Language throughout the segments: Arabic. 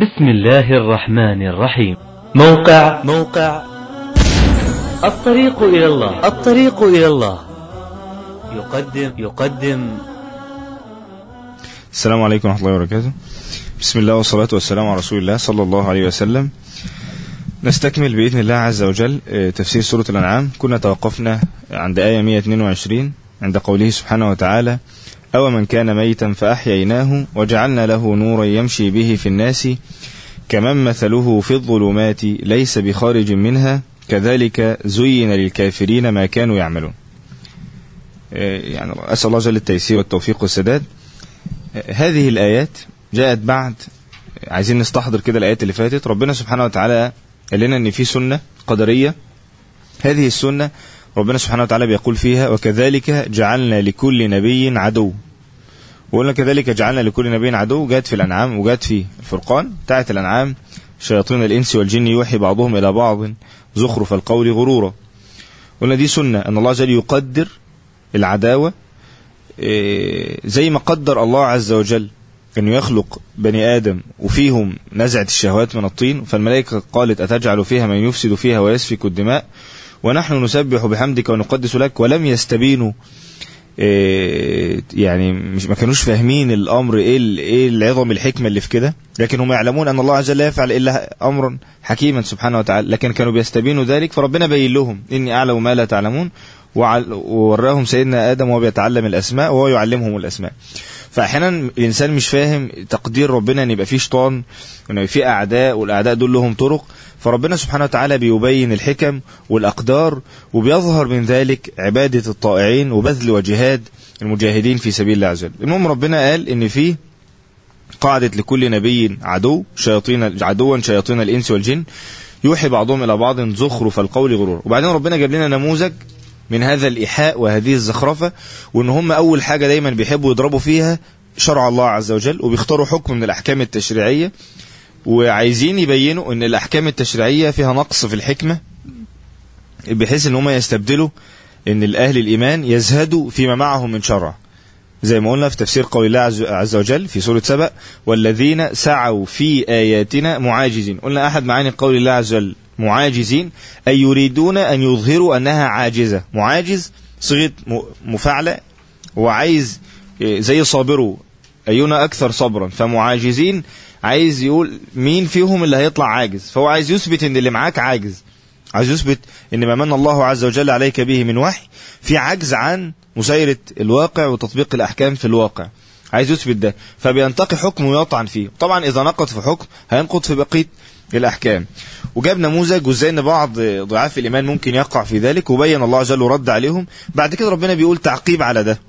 بسم الله الرحمن الرحيم. موقع الطريق إلى الله يقدم. السلام عليكم ورحمة الله وبركاته. بسم الله والصلاة والسلام على رسول الله صلى الله عليه وسلم. نستكمل بإذن الله عز وجل تفسير سورة الأنعام. كنا توقفنا عند آية 122 عند قوله سبحانه وتعالى: أو من كان ميتا فأحييناه وجعلنا له نورا يمشي به في الناس كمن مثله في الظلمات ليس بخارج منها كذلك زين للكافرين ما كانوا يعملون. يعني أسأل الله جل التيسير والتوفيق والسداد. هذه الآيات جاءت بعد، عايزين نستحضر كده الآيات اللي فاتت. ربنا سبحانه وتعالى قال لنا أن في سنة قدرية. هذه السنة ربنا سبحانه وتعالى بيقول فيها: وكذلك جعلنا لكل نبي عدو. وقلنا كذلك جعلنا لكل نبي عدو، جاءت في الأنعام وجاءت في الفرقان. بتاعت الأنعام: شياطين الإنس والجن يوحي بعضهم إلى بعض زخرف القول غرورا. قلنا دي سنة أن الله جل يقدر العداوة زي ما قدر الله عز وجل أنه يخلق بني آدم وفيهم نزعة الشهوات من الطين، فالملائكة قالت: أتجعل فيها من يفسد فيها ويسفك الدماء ونحن نسبح بحمدك ونقدس لك. ولم يستبينوا، يعني مش ما كانوش فاهمين الأمر إيه العظم الحكمة اللي في كده، لكن هم يعلمون أن الله عز وجل لا يفعل إلا أمرا حكيما سبحانه وتعالى، لكن كانوا بيستبينوا ذلك. فربنا بين لهم: إني أعلم ما لا تعلمون. ووراهم سيدنا آدم وهو بيتعلم الأسماء وهو يعلمهم الأسماء. فأحيانا الإنسان مش فاهم تقدير ربنا أن يبقى فيه شيطان وأن يبقى فيه أعداء، والأعداء دول لهم طرق. فربنا سبحانه وتعالى بيبين الحكم والأقدار، وبيظهر من ذلك عبادة الطائعين وبذل وجهاد المجاهدين في سبيل الله عز وجل. المهم ربنا قال إن فيه قاعدة لكل نبي عدو شياطين الإنس والجن يوحي بعضهم إلى بعض زخرف القول غرور. وبعدين ربنا جاب لنا نموذج من هذا الإيحاء وهذه الزخرفة، وإن هم أول حاجة دايما بيحبوا يضربوا فيها شرع الله عز وجل، وبيختاروا حكم من الأحكام التشريعية، وعايزين يبينوا أن الأحكام التشريعية فيها نقص في الحكمة، بحيث أن هم يستبدلوا أن الأهل الإيمان يزهدوا فيما معهم من شرع، زي ما قلنا في تفسير قول الله عز وجل في سورة سبأ: والذين سعوا في آياتنا معاجزين. قلنا أحد معاني قول الله عز وجل معاجزين أي يريدون أن يظهروا أنها عاجزة. معاجز صيغة مفاعلة، وعايز زي صابروا أينا أكثر صبرا، فمعاجزين عايز يقول مين فيهم اللي هيطلع عاجز، فهو عايز يثبت ان اللي معاك عاجز، عايز يثبت ان ما من الله عز وجل عليك به من وحي في عجز عن مسيرة الواقع وتطبيق الأحكام في الواقع، عايز يثبت ده، فبينتقي حكم ويطعن فيه. طبعا إذا نقض في حكم هينقض في بقية الأحكام. وجاب نموذج وازاي ان بعض ضعاف الإيمان ممكن يقع في ذلك، وبين الله عز وجل ورد عليهم. بعد كده ربنا بيقول تعقيب على ده: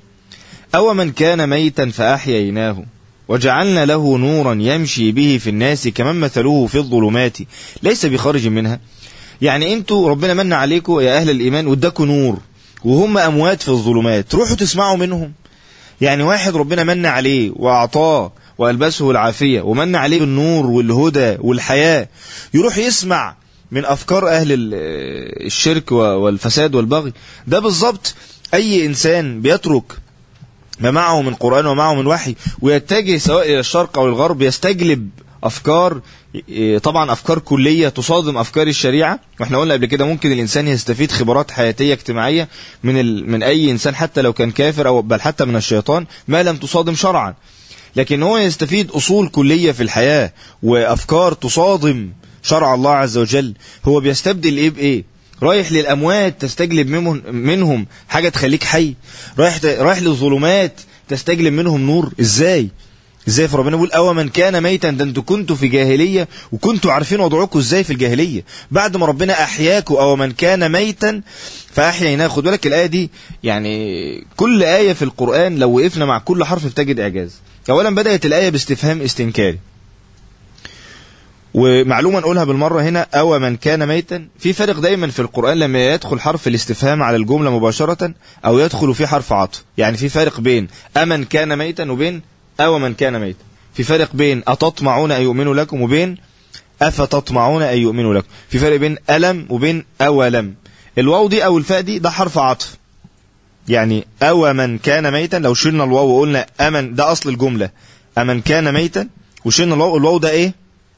أو من كان ميتا فأحييناه وجعلنا له نورا يمشي به في الناس كمن مثله في الظلمات ليس بخارج منها. يعني انتوا ربنا من عليكم يا أهل الإيمان واداكوا نور وهم أموات في الظلمات، تروحوا تسمعوا منهم؟ يعني واحد ربنا من عليه وأعطاه وألبسه العافية ومن عليه بالنور والهدى والحياة، يروح يسمع من أفكار أهل الشرك والفساد والبغي؟ ده بالضبط أي إنسان بيترك ما معه من قرآن ومعه من وحي ويتجه سواء إلى الشرق أو الغرب، يستجلب أفكار، طبعا أفكار كلية تصادم أفكار الشريعة. وإحنا قلنا قبل كده ممكن الإنسان يستفيد خبرات حياتية اجتماعية من أي إنسان حتى لو كان كافر، أو بل حتى من الشيطان، ما لم تصادم شرعا. لكن هو يستفيد أصول كلية في الحياة وأفكار تصادم شرع الله عز وجل. هو بيستبدل إيه بإيه؟ رايح للأموات تستجلب منهم حاجة تخليك حي، رايح للظلمات تستجلب منهم نور. إزاي؟ فربنا بيقول: أو من كان ميتا. ده انتوا كنتوا في جاهلية وكنتوا عارفين وضعكم إزاي في الجاهلية، بعد ما ربنا أحياكوا. أو من كان ميتا فأحييناه. خد بالك الآية دي، يعني كل آية في القرآن لو وقفنا مع كل حرف بتجد إعجاز. أولا بدأت الآية باستفهام استنكاري، ومعلومة نقولها بالمرة هنا: أو من كان ميتا. في فرق دايما في القرآن لما يدخل حرف الاستفهام على الجملة مباشرة أو يدخل فيه حرف عطف. يعني في فرق بين أمن كان ميتا وبين أو من كان ميتا. في فرق بين أتطمعون أن يؤمنوا لكم وبين أفتطمعون أن يؤمنوا لكم. في فرق بين ألم وبين أولم. الواو دي أو الفاء دي ده حرف عطف. يعني أو من كان ميتا، لو شلنا الواو وقلنا أمن، ده أصل الجملة أمن كان ميتا، وشلنا الواو ده إيه؟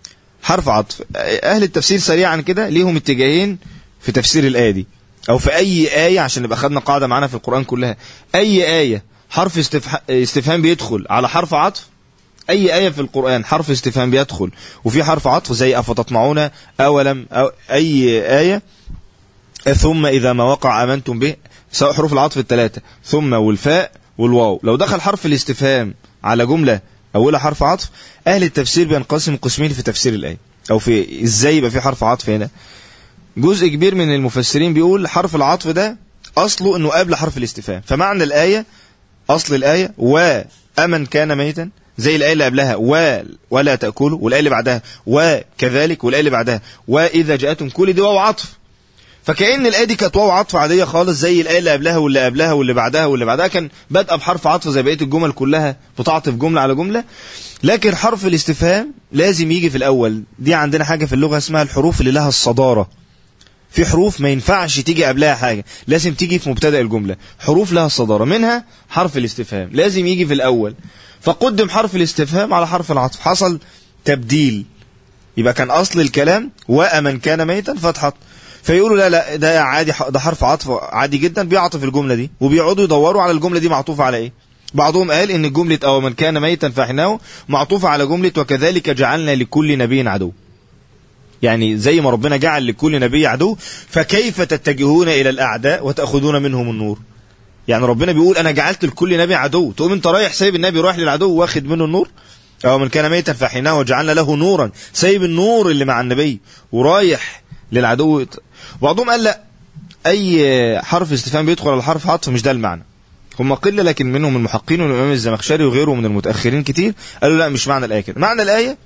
حرف عطف. اهل التفسير سريعا كده ليهم اتجاهين في تفسير الآية دي، او في اي آية، عشان نبقى خدنا قاعدة معانا في القرآن كلها. اي آية حرف استفهام بيدخل على حرف عطف، اي آية في القرآن حرف استفهام بيدخل وفي حرف عطف، زي افتطمعون اولم، أو اي آية ثم اذا ما وقع امنتم به، سواء حروف العطف الثلاثة ثم والفاء والواو، لو دخل حرف الاستفهام على جملة اولها حرف عطف، اهل التفسير بينقسم قسمين في تفسير الآية، او في ازاي يبقى في حرف عطف هنا. جزء كبير من المفسرين بيقول حرف العطف ده اصله انه قبل حرف الاستفهام، فمعنى الآية، اصل الآية وأمن كان ميتا، زي الآية اللي قبلها ولا تأكلوا، والآية اللي بعدها وكذلك، والآية اللي بعدها وإذا جاءتم، كل دي واو عطف. فكأن الآية دي كانت واو عطف عادية خالص، زي الآية اللي قبلها واللي قبلها واللي بعدها واللي بعدها، كان بدأ بحرف عطف زي بقية الجمل كلها، بتعطف جملة على جملة. لكن حرف الاستفهام لازم يجي في الأول. دي عندنا حاجة في اللغة اسمها الحروف اللي لها الصدارة. في حروف ما ينفعش تيجي قبلها حاجة، لازم تيجي في مبتدأ الجملة. حروف لها الصدارة، منها حرف الاستفهام لازم يجي في الأول، فقدم حرف الاستفهام على حرف العطف، حصل تبديل. يبقى كان أصل الكلام وأمن كان ميتا فتحط، فيقولوا لا ده عادي، ده حرف عطف عادي جدا بيعطف الجملة دي، وبيقعدوا يدوروا على الجملة دي معطوفة على ايه. بعضهم قال ان جملة او من كان ميتا فاحناه معطوفة على جملة وكذلك جعلنا لكل نبي عدو، يعني زي ما ربنا جعل لكل نبي عدو فكيف تتجهون الى الاعداء وتأخذون منهم النور. يعني ربنا بيقول انا جعلت لكل نبي عدو، تقوم انت رايح سايب النبي رايح للعدو واخد منه النور. او من كان ميتا فاحناه وجعلنا له نورا، سايب النور اللي مع النبي ورايح للعدو. بعضهم قال لا، اي حرف استفهام بيدخل على حرف عطف مش ده المعنى. هم قله لكن منهم المحققين والامام الزمخشري وغيره من المتاخرين كتير قالوا لا مش معنى الايه كده. معنى الايه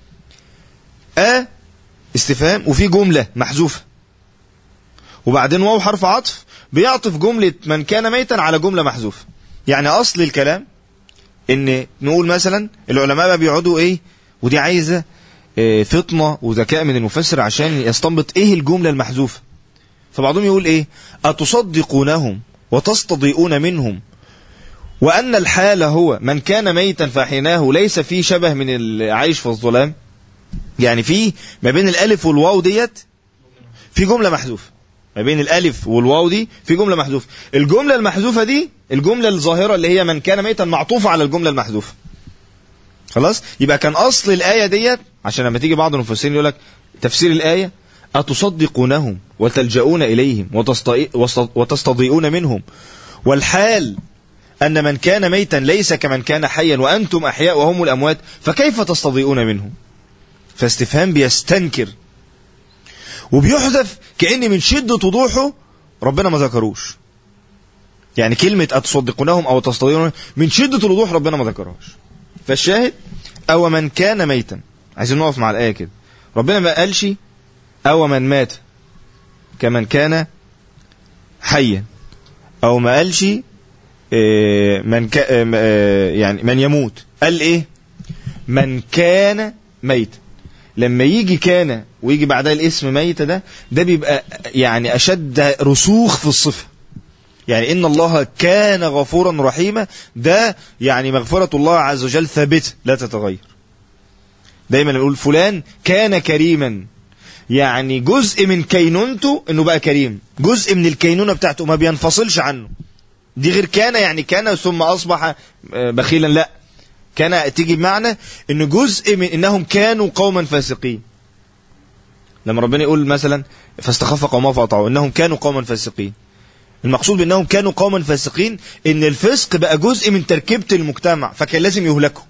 استفهام وفي جمله محذوفه وبعدين واو حرف عطف بيعطف جمله من كان ميتا على جمله محذوفه. يعني اصل الكلام ان نقول مثلا العلماء بقى بيقعدوا ايه، ودي عايزه فطنه وذكاء من المفسر عشان يستنبط ايه الجمله المحذوفه. فبعضهم يقول ايه، اتصدقونهم وتستضيئون منهم وان الحال هو من كان ميتا فاحيناه، ليس فيه شبه من العيش في الظلام. يعني في ما بين الالف والواو ديت في جمله محذوفه، ما بين الالف والواو دي في جمله محذوفه. الجمله المحذوفه دي الجمله الظاهره اللي هي من كان ميتا معطوفه على الجمله المحذوفه. خلاص، يبقى كان اصل الايه ديت، عشان لما تيجي بعض المفسرين يقول لك تفسير الايه اتصدقونهم وتلجؤون اليهم وتستضيئون منهم والحال ان من كان ميتا ليس كمن كان حيا وانتم احياء وهم الاموات فكيف تستضيئون منهم. فاستفهام بيستنكر وبيحذف كأن من شدة وضوحه ربنا ما ذكروش. يعني كلمة أتصدقونهم أو تستضيئون من شدة الوضوح ربنا ما ذكرهاش. فالشاهد أو من كان ميتا، عايزين نقف مع الآية كده، ربنا ما قالش أو من مات كمن كان حيا، أو ما قالش يعني من يموت، قال إيه من كان ميتا. لما يجي كان ويجي بعدها الاسم ميت ده بيبقى يعني أشد رسوخ في الصفة. يعني إن الله كان غفورا رحيما، ده يعني مغفرة الله عز وجل ثابتة لا تتغير. دايما نقول فلان كان كريما، يعني جزء من كينونته إنه بقى كريم، جزء من الكينونة بتاعته ما بينفصلش عنه. دي غير كان يعني كان ثم أصبح بخيلا، لا، كان تيجي بمعنى إنه جزء من إنهم كانوا قوما فاسقين. لما ربنا يقول مثلا فاستخف قومه فأطاعوه، إنهم كانوا قوما فاسقين، المقصود بأنهم كانوا قوما فاسقين إن الفسق بقى جزء من تركيبة المجتمع فكان لازم يهلكوا.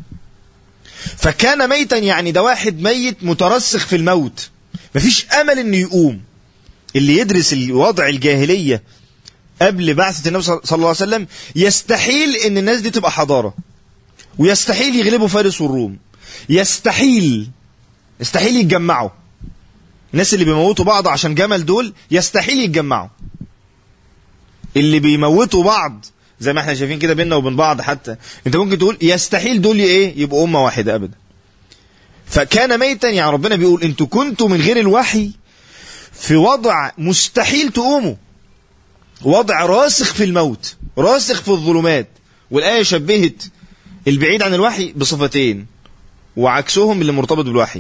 فكان ميتا يعني ده واحد ميت مترسخ في الموت، مفيش أمل إنه يقوم. اللي يدرس الوضع الجاهلية قبل بعثة النبي صلى الله عليه وسلم يستحيل إن الناس دي تبقى حضارة، ويستحيل يغلبوا فارس والروم، يستحيل يتجمعوا. الناس اللي بيموتوا بعض عشان جمل دول يستحيل يتجمعوا. اللي بيموتوا بعض زي ما احنا شايفين كده بيننا وبين بعض، حتى انت ممكن تقول يستحيل دول ايه يبقوا امه واحده ابدا. فكان ميتا يعني ربنا بيقول انتوا كنتوا من غير الوحي في وضع مستحيل تقوموا، وضع راسخ في الموت، راسخ في الظلمات. والايه شبهت البعيد عن الوحي بصفتين وعكسهم اللي مرتبط بالوحي.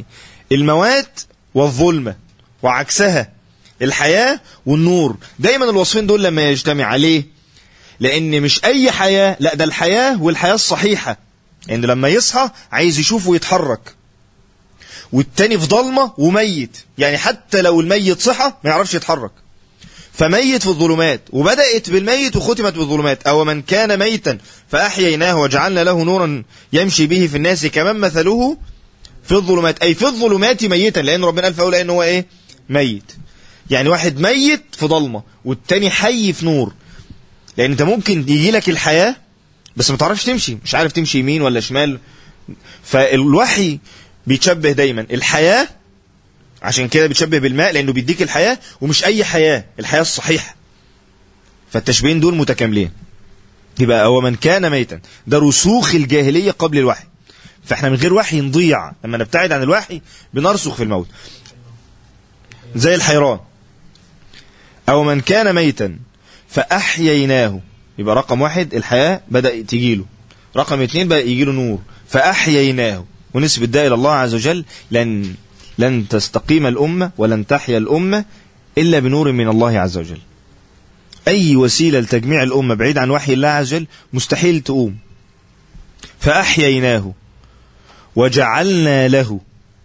الموات والظلمة، وعكسها الحياة والنور. دايما الوصفين دول لما يجتمع عليه، لأن مش أي حياة، لا ده الحياة والحياة الصحيحة. يعني لما يصحى عايز يشوف ويتحرك، والتاني في ضلمة وميت، يعني حتى لو الميت صحى ما يعرفش يتحرك، فميت في الظلمات. وبدأت بالميت وختمت بالظلمات. أو من كان ميتا فأحييناه وجعلنا له نورا يمشي به في الناس كمن مثله في الظلمات، أي في الظلمات ميتا، لأن ربنا قال في أول إن هو إيه؟ ميت. يعني واحد ميت في ضلمة والتاني حي في نور. لأن أنت ممكن يجي لك الحياة بس ما تعرفش تمشي، مش عارف تمشي يمين ولا شمال. فالوحي بيتشبه دايما الحياة، عشان كده بيتشبه بالماء لأنه بيديك الحياة، ومش أي حياة، الحياة الصحيحة. فالتشبيهين دول متكاملين. يبقى هو من كان ميتا، ده رسوخ الجاهلية قبل الوحي. فاحنا من غير وحي نضيع، لما نبتعد عن الوحي بنرسخ في الموت زي الحيران. أو من كان ميتا فأحييناه، يبقى رقم واحد الحياة بدأ تجيله، رقم 2 بقى يجيله نور، فأحييناه. ونسبة ده إلى الله عز وجل، لن تستقيم الأمة ولن تحيا الأمة إلا بنور من الله عز وجل. أي وسيلة لتجميع الأمة بعيد عن وحي الله عز وجل مستحيل تقوم. فأحييناه وجعلنا له،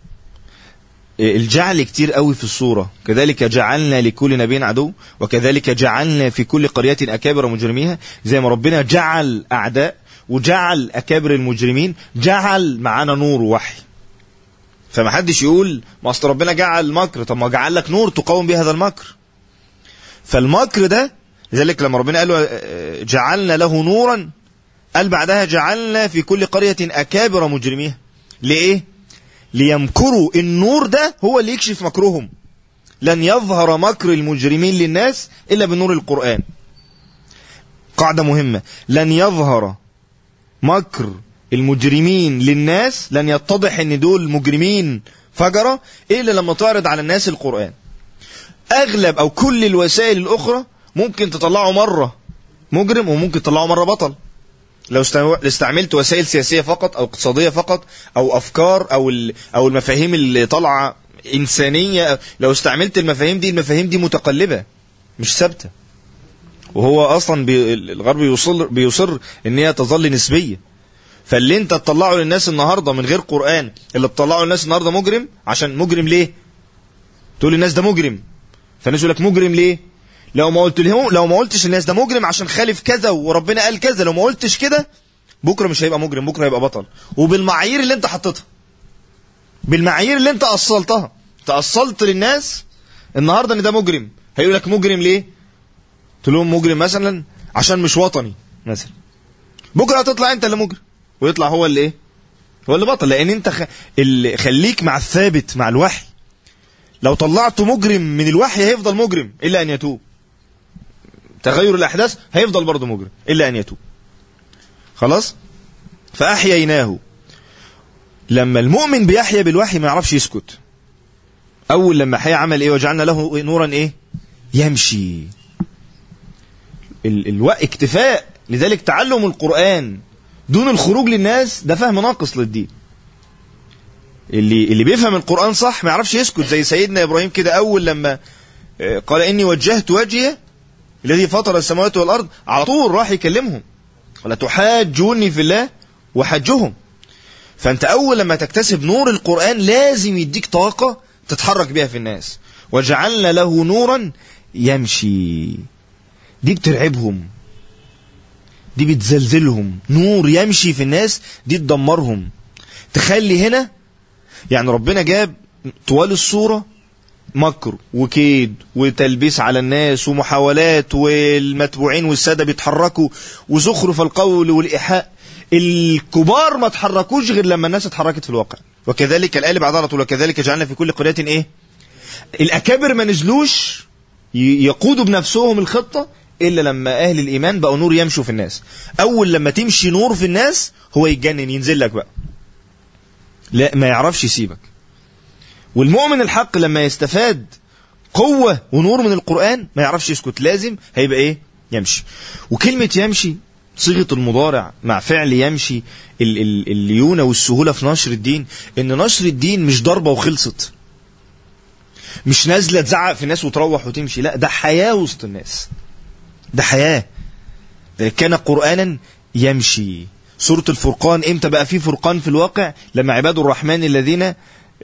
الجعل كتير قوي في الصورة. كذلك جعلنا لكل نبي عدو، وكذلك جعلنا في كل قرية أكابر مجرميها. زي ما ربنا جعل أعداء وجعل أكابر المجرمين، جعل معانا نور ووحي. فما حدش يقول ما أصل ربنا جعل مكر، طب ما جعل لك نور تقاوم به هذا المكر. فالمكر ده، لذلك لما ربنا قال له جعلنا له نورا، قال بعدها جعلنا في كل قرية أكابر مجرميها. ليه؟ ليمكروا. النور ده هو اللي يكشف مكرهم. لن يظهر مكر المجرمين للناس إلا بنور القرآن. قاعدة مهمة، لن يظهر مكر المجرمين للناس، لن يتضح ان دول مجرمين فجرة إلا لما تعرض على الناس القرآن. أغلب أو كل الوسائل الأخرى ممكن تطلعه مرة مجرم وممكن تطلعه مرة بطل. لو استعملت وسائل سياسية فقط أو اقتصادية فقط أو أفكار أو المفاهيم اللي طالعة إنسانية، لو استعملت المفاهيم دي متقلبة مش ثابتة. وهو أصلا الغرب بيصر إن هي تظل نسبية. فاللي انت تطلعه للناس النهاردة من غير قرآن، اللي تطلعه للناس النهاردة مجرم. عشان مجرم ليه؟ تقول للناس ده مجرم، فالناس يقول لك مجرم ليه؟ لو ما قلتش للناس ده مجرم عشان خالف كذا وربنا قال كذا، لو ما قلتش كده بكرة مش هيبقى مجرم، بكرة هيبقى بطل. وبالمعايير اللي انت حطيتها، بالمعايير اللي انت أصلتها، تأصلت للناس النهاردة ان ده مجرم. هيقول لك مجرم ليه؟ تقول لهم مجرم مثلا عشان مش وطني مثلا. بكرة هتطلع انت اللي مجرم ويطلع هو اللي ايه؟ هو اللي بطل. لان انت اللي خليك مع الثابت، مع الوحي. لو طلعته مجرم من الوحي هيفضل مجرم إلا أن يتوب. تغير الأحداث هيفضل برضه مجرم إلا أن يتوب. خلاص؟ فأحييناه. لما المؤمن بيحيى بالوحي ما يعرفش يسكت. أول لما حيا عمل إيه؟ وجعلنا له نورا إيه؟ يمشي. اكتفاء. لذلك تعلم القرآن دون الخروج للناس ده فهم ناقص للدين. اللي بيفهم القرآن صح ما يعرفش يسكت. زي سيدنا إبراهيم كده، أول لما قال إني وجهت وجهي الذي فطر السماوات والأرض، على طول راح يكلمهم ولا تحاجوني في الله وحجهم. فأنت أول لما تكتسب نور القرآن لازم يديك طاقة تتحرك بها في الناس. وجعلنا له نورا يمشي. دي بترعبهم، دي بتزلزلهم. نور يمشي في الناس دي تدمرهم. تخلي هنا يعني ربنا جاب طوال الصورة مكر وكيد وتلبيس على الناس ومحاولات، والمتبوعين والسادة بيتحركوا، وزخرف القول والإيحاء. الكبار ما تحركوش غير لما الناس اتحركت في الواقع. وكذلك الآية بعد على طول، وكذلك جعلنا في كل قرية إيه؟ الأكابر ما نزلوش يقودوا بنفسهم الخطة إلا لما أهل الإيمان بقوا نور يمشوا في الناس. أول لما تمشي نور في الناس هو يتجنن ينزل لك بقى، لا ما يعرفش يسيبك. والمؤمن الحق لما يستفاد قوة ونور من القرآن ما يعرفش يسكت، لازم هيبقى إيه؟ يمشي. وكلمة يمشي صيغة المضارع مع فعل يمشي، الليونة والسهولة في نشر الدين، ان نشر الدين مش ضربة وخلصت، مش نازلة تزعق في الناس وتروح وتمشي، لا ده حياة وسط الناس، ده حياة. ده كان قرآنا يمشي. سورة الفرقان امتى بقى فيه فرقان في الواقع؟ لما عباد الرحمن الذين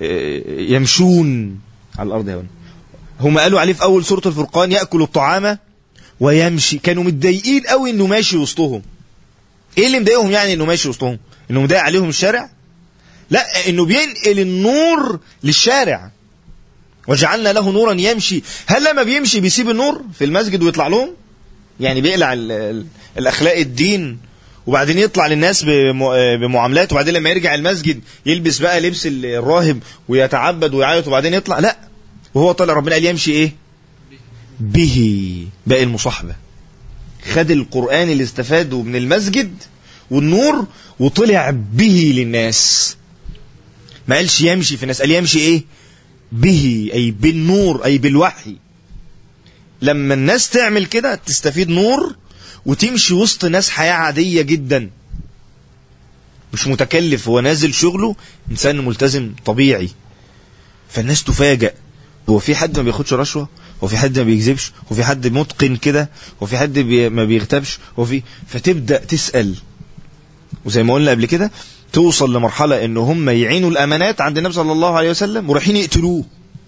يمشون على الأرض هون، هم قالوا عليه في أول سورة الفرقان يأكل الطعام ويمشي. كانوا متضايقين قوي انه ماشي وسطهم. ايه اللي مضايقهم يعني انه ماشي وسطهم؟ انه مضايق عليهم الشارع؟ لا، انه بينقل النور للشارع. وجعلنا له نورا يمشي. هل لما بيمشي بيسيب النور في المسجد ويطلع لهم؟ يعني بيقلع الاخلاق الدين وبعدين يطلع للناس بمعاملات، وبعدين لما يرجع المسجد يلبس بقى لبس الراهب ويتعبد ويعيط وبعدين يطلع؟ لا، وهو طالع ربنا قال يمشي ايه؟ به. باقي المصاحبة، خد القرآن اللي استفاده من المسجد والنور وطلع به للناس. ما قالش يمشي في الناس، قال يمشي ايه؟ به، اي بالنور، اي بالوحي. لما الناس تعمل كده تستفيد نور وتمشي وسط ناس حياة عادية جدا، مش متكلف، هو نازل شغله انسان ملتزم طبيعي، فالناس تفاجأ. هو في حد ما بياخدش رشوة؟ هو في حد ما بيكذبش؟ هو في حد متقن كده؟ هو في حد ما بيغتابش؟ فتبدأ تسأل، وزي ما قلنا قبل كده توصل لمرحلة ان هم يعينوا الامانات عند النبي صلى الله عليه وسلم ورايحين يقتلوه.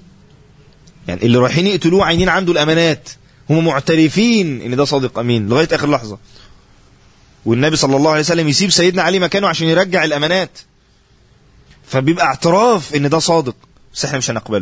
يعني اللي رايحين يقتلوه عينين عنده الامانات، هم معترفين ان ده صادق امين لغاية اخر لحظة، والنبي صلى الله عليه وسلم يسيب سيدنا علي مكانه عشان يرجع الامانات، فبيبقى اعتراف ان ده صادق، بس احنا مش هنقبله.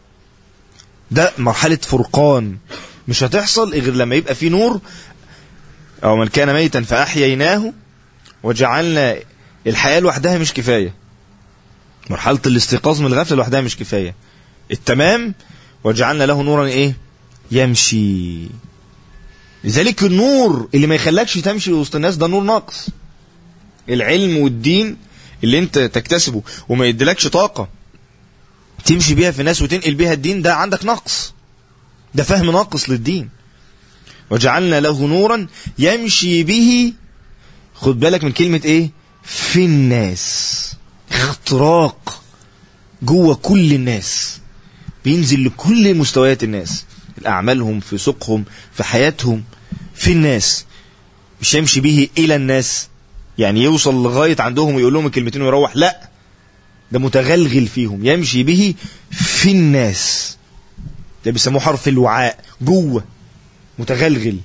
ده مرحلة فرقان مش هتحصل غير لما يبقى في نور. او من كان ميتا فاحييناه وجعلنا. الحياة لوحدها مش كفاية، مرحلة الاستيقاظ من الغفلة لوحدها مش كفاية. التمام وجعلنا له نورا ايه؟ يمشي. لذلك النور اللي ما يخلكش تمشي وسط الناس ده نور ناقص. العلم والدين اللي انت تكتسبه وما يديلكش طاقة تمشي بيها في الناس وتنقل بيها الدين، ده عندك نقص، ده فهم ناقص للدين. وجعلنا له نورا يمشي به. خد بالك من كلمة ايه؟ في الناس. اختراق جوه كل الناس، بينزل لكل مستويات الناس، اعمالهم، في سوقهم، في حياتهم، في الناس. مش يمشي به الى الناس يعني يوصل لغاية عندهم ويقول لهم الكلمتين ويروح، لا، ده متغلغل فيهم. يمشي به في الناس، ده بيسموه حرف الوعاء، جوه متغلغل.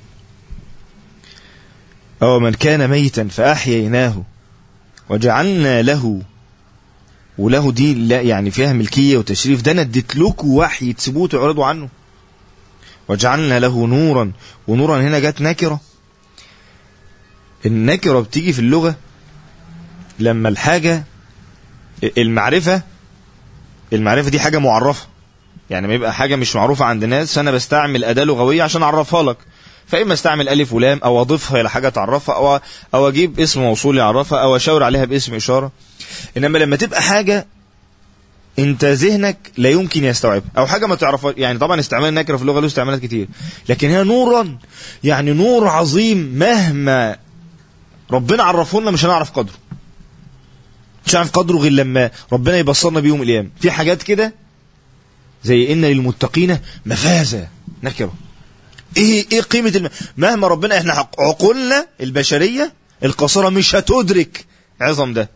أو من كان ميتا فأحييناه وجعلنا له. وله دي لا يعني فيها ملكية وتشريف، ده انا اديت لكم وحي تسيبوه تعرضوا عنه. وجعلنا له نورا. ونورا هنا جت نكرة. النكرة بتيجي في اللغة لما الحاجة، المعرفة دي حاجة معرفة. يعني ما يبقى حاجة مش معروفة عند الناس فأنا بستعمل أداة لغوية عشان أعرفها لك، فإما استعمل ألف ولام أو أضيفها إلى حاجة تعرفها أو أجيب اسم موصول يعرفها أو أشاور عليها باسم إشارة. إنما لما تبقى حاجة أنت ذهنك لا يمكن يستوعب أو حاجة ما تعرفها، يعني طبعا استعمال النكرة في اللغة له استعمالات كتير، لكن هنا نورا يعني نور عظيم مهما ربنا عرفه لنا مش هنعرف قدره، مش هنعرف قدره غير لما ربنا يبصرنا بيوم القيامة. في حاجات كده زي إن للمتقين مفازة، نكرة. ايه قيمة مهما ربنا، احنا عقولنا البشرية القاصرة مش هتدرك عظم ده.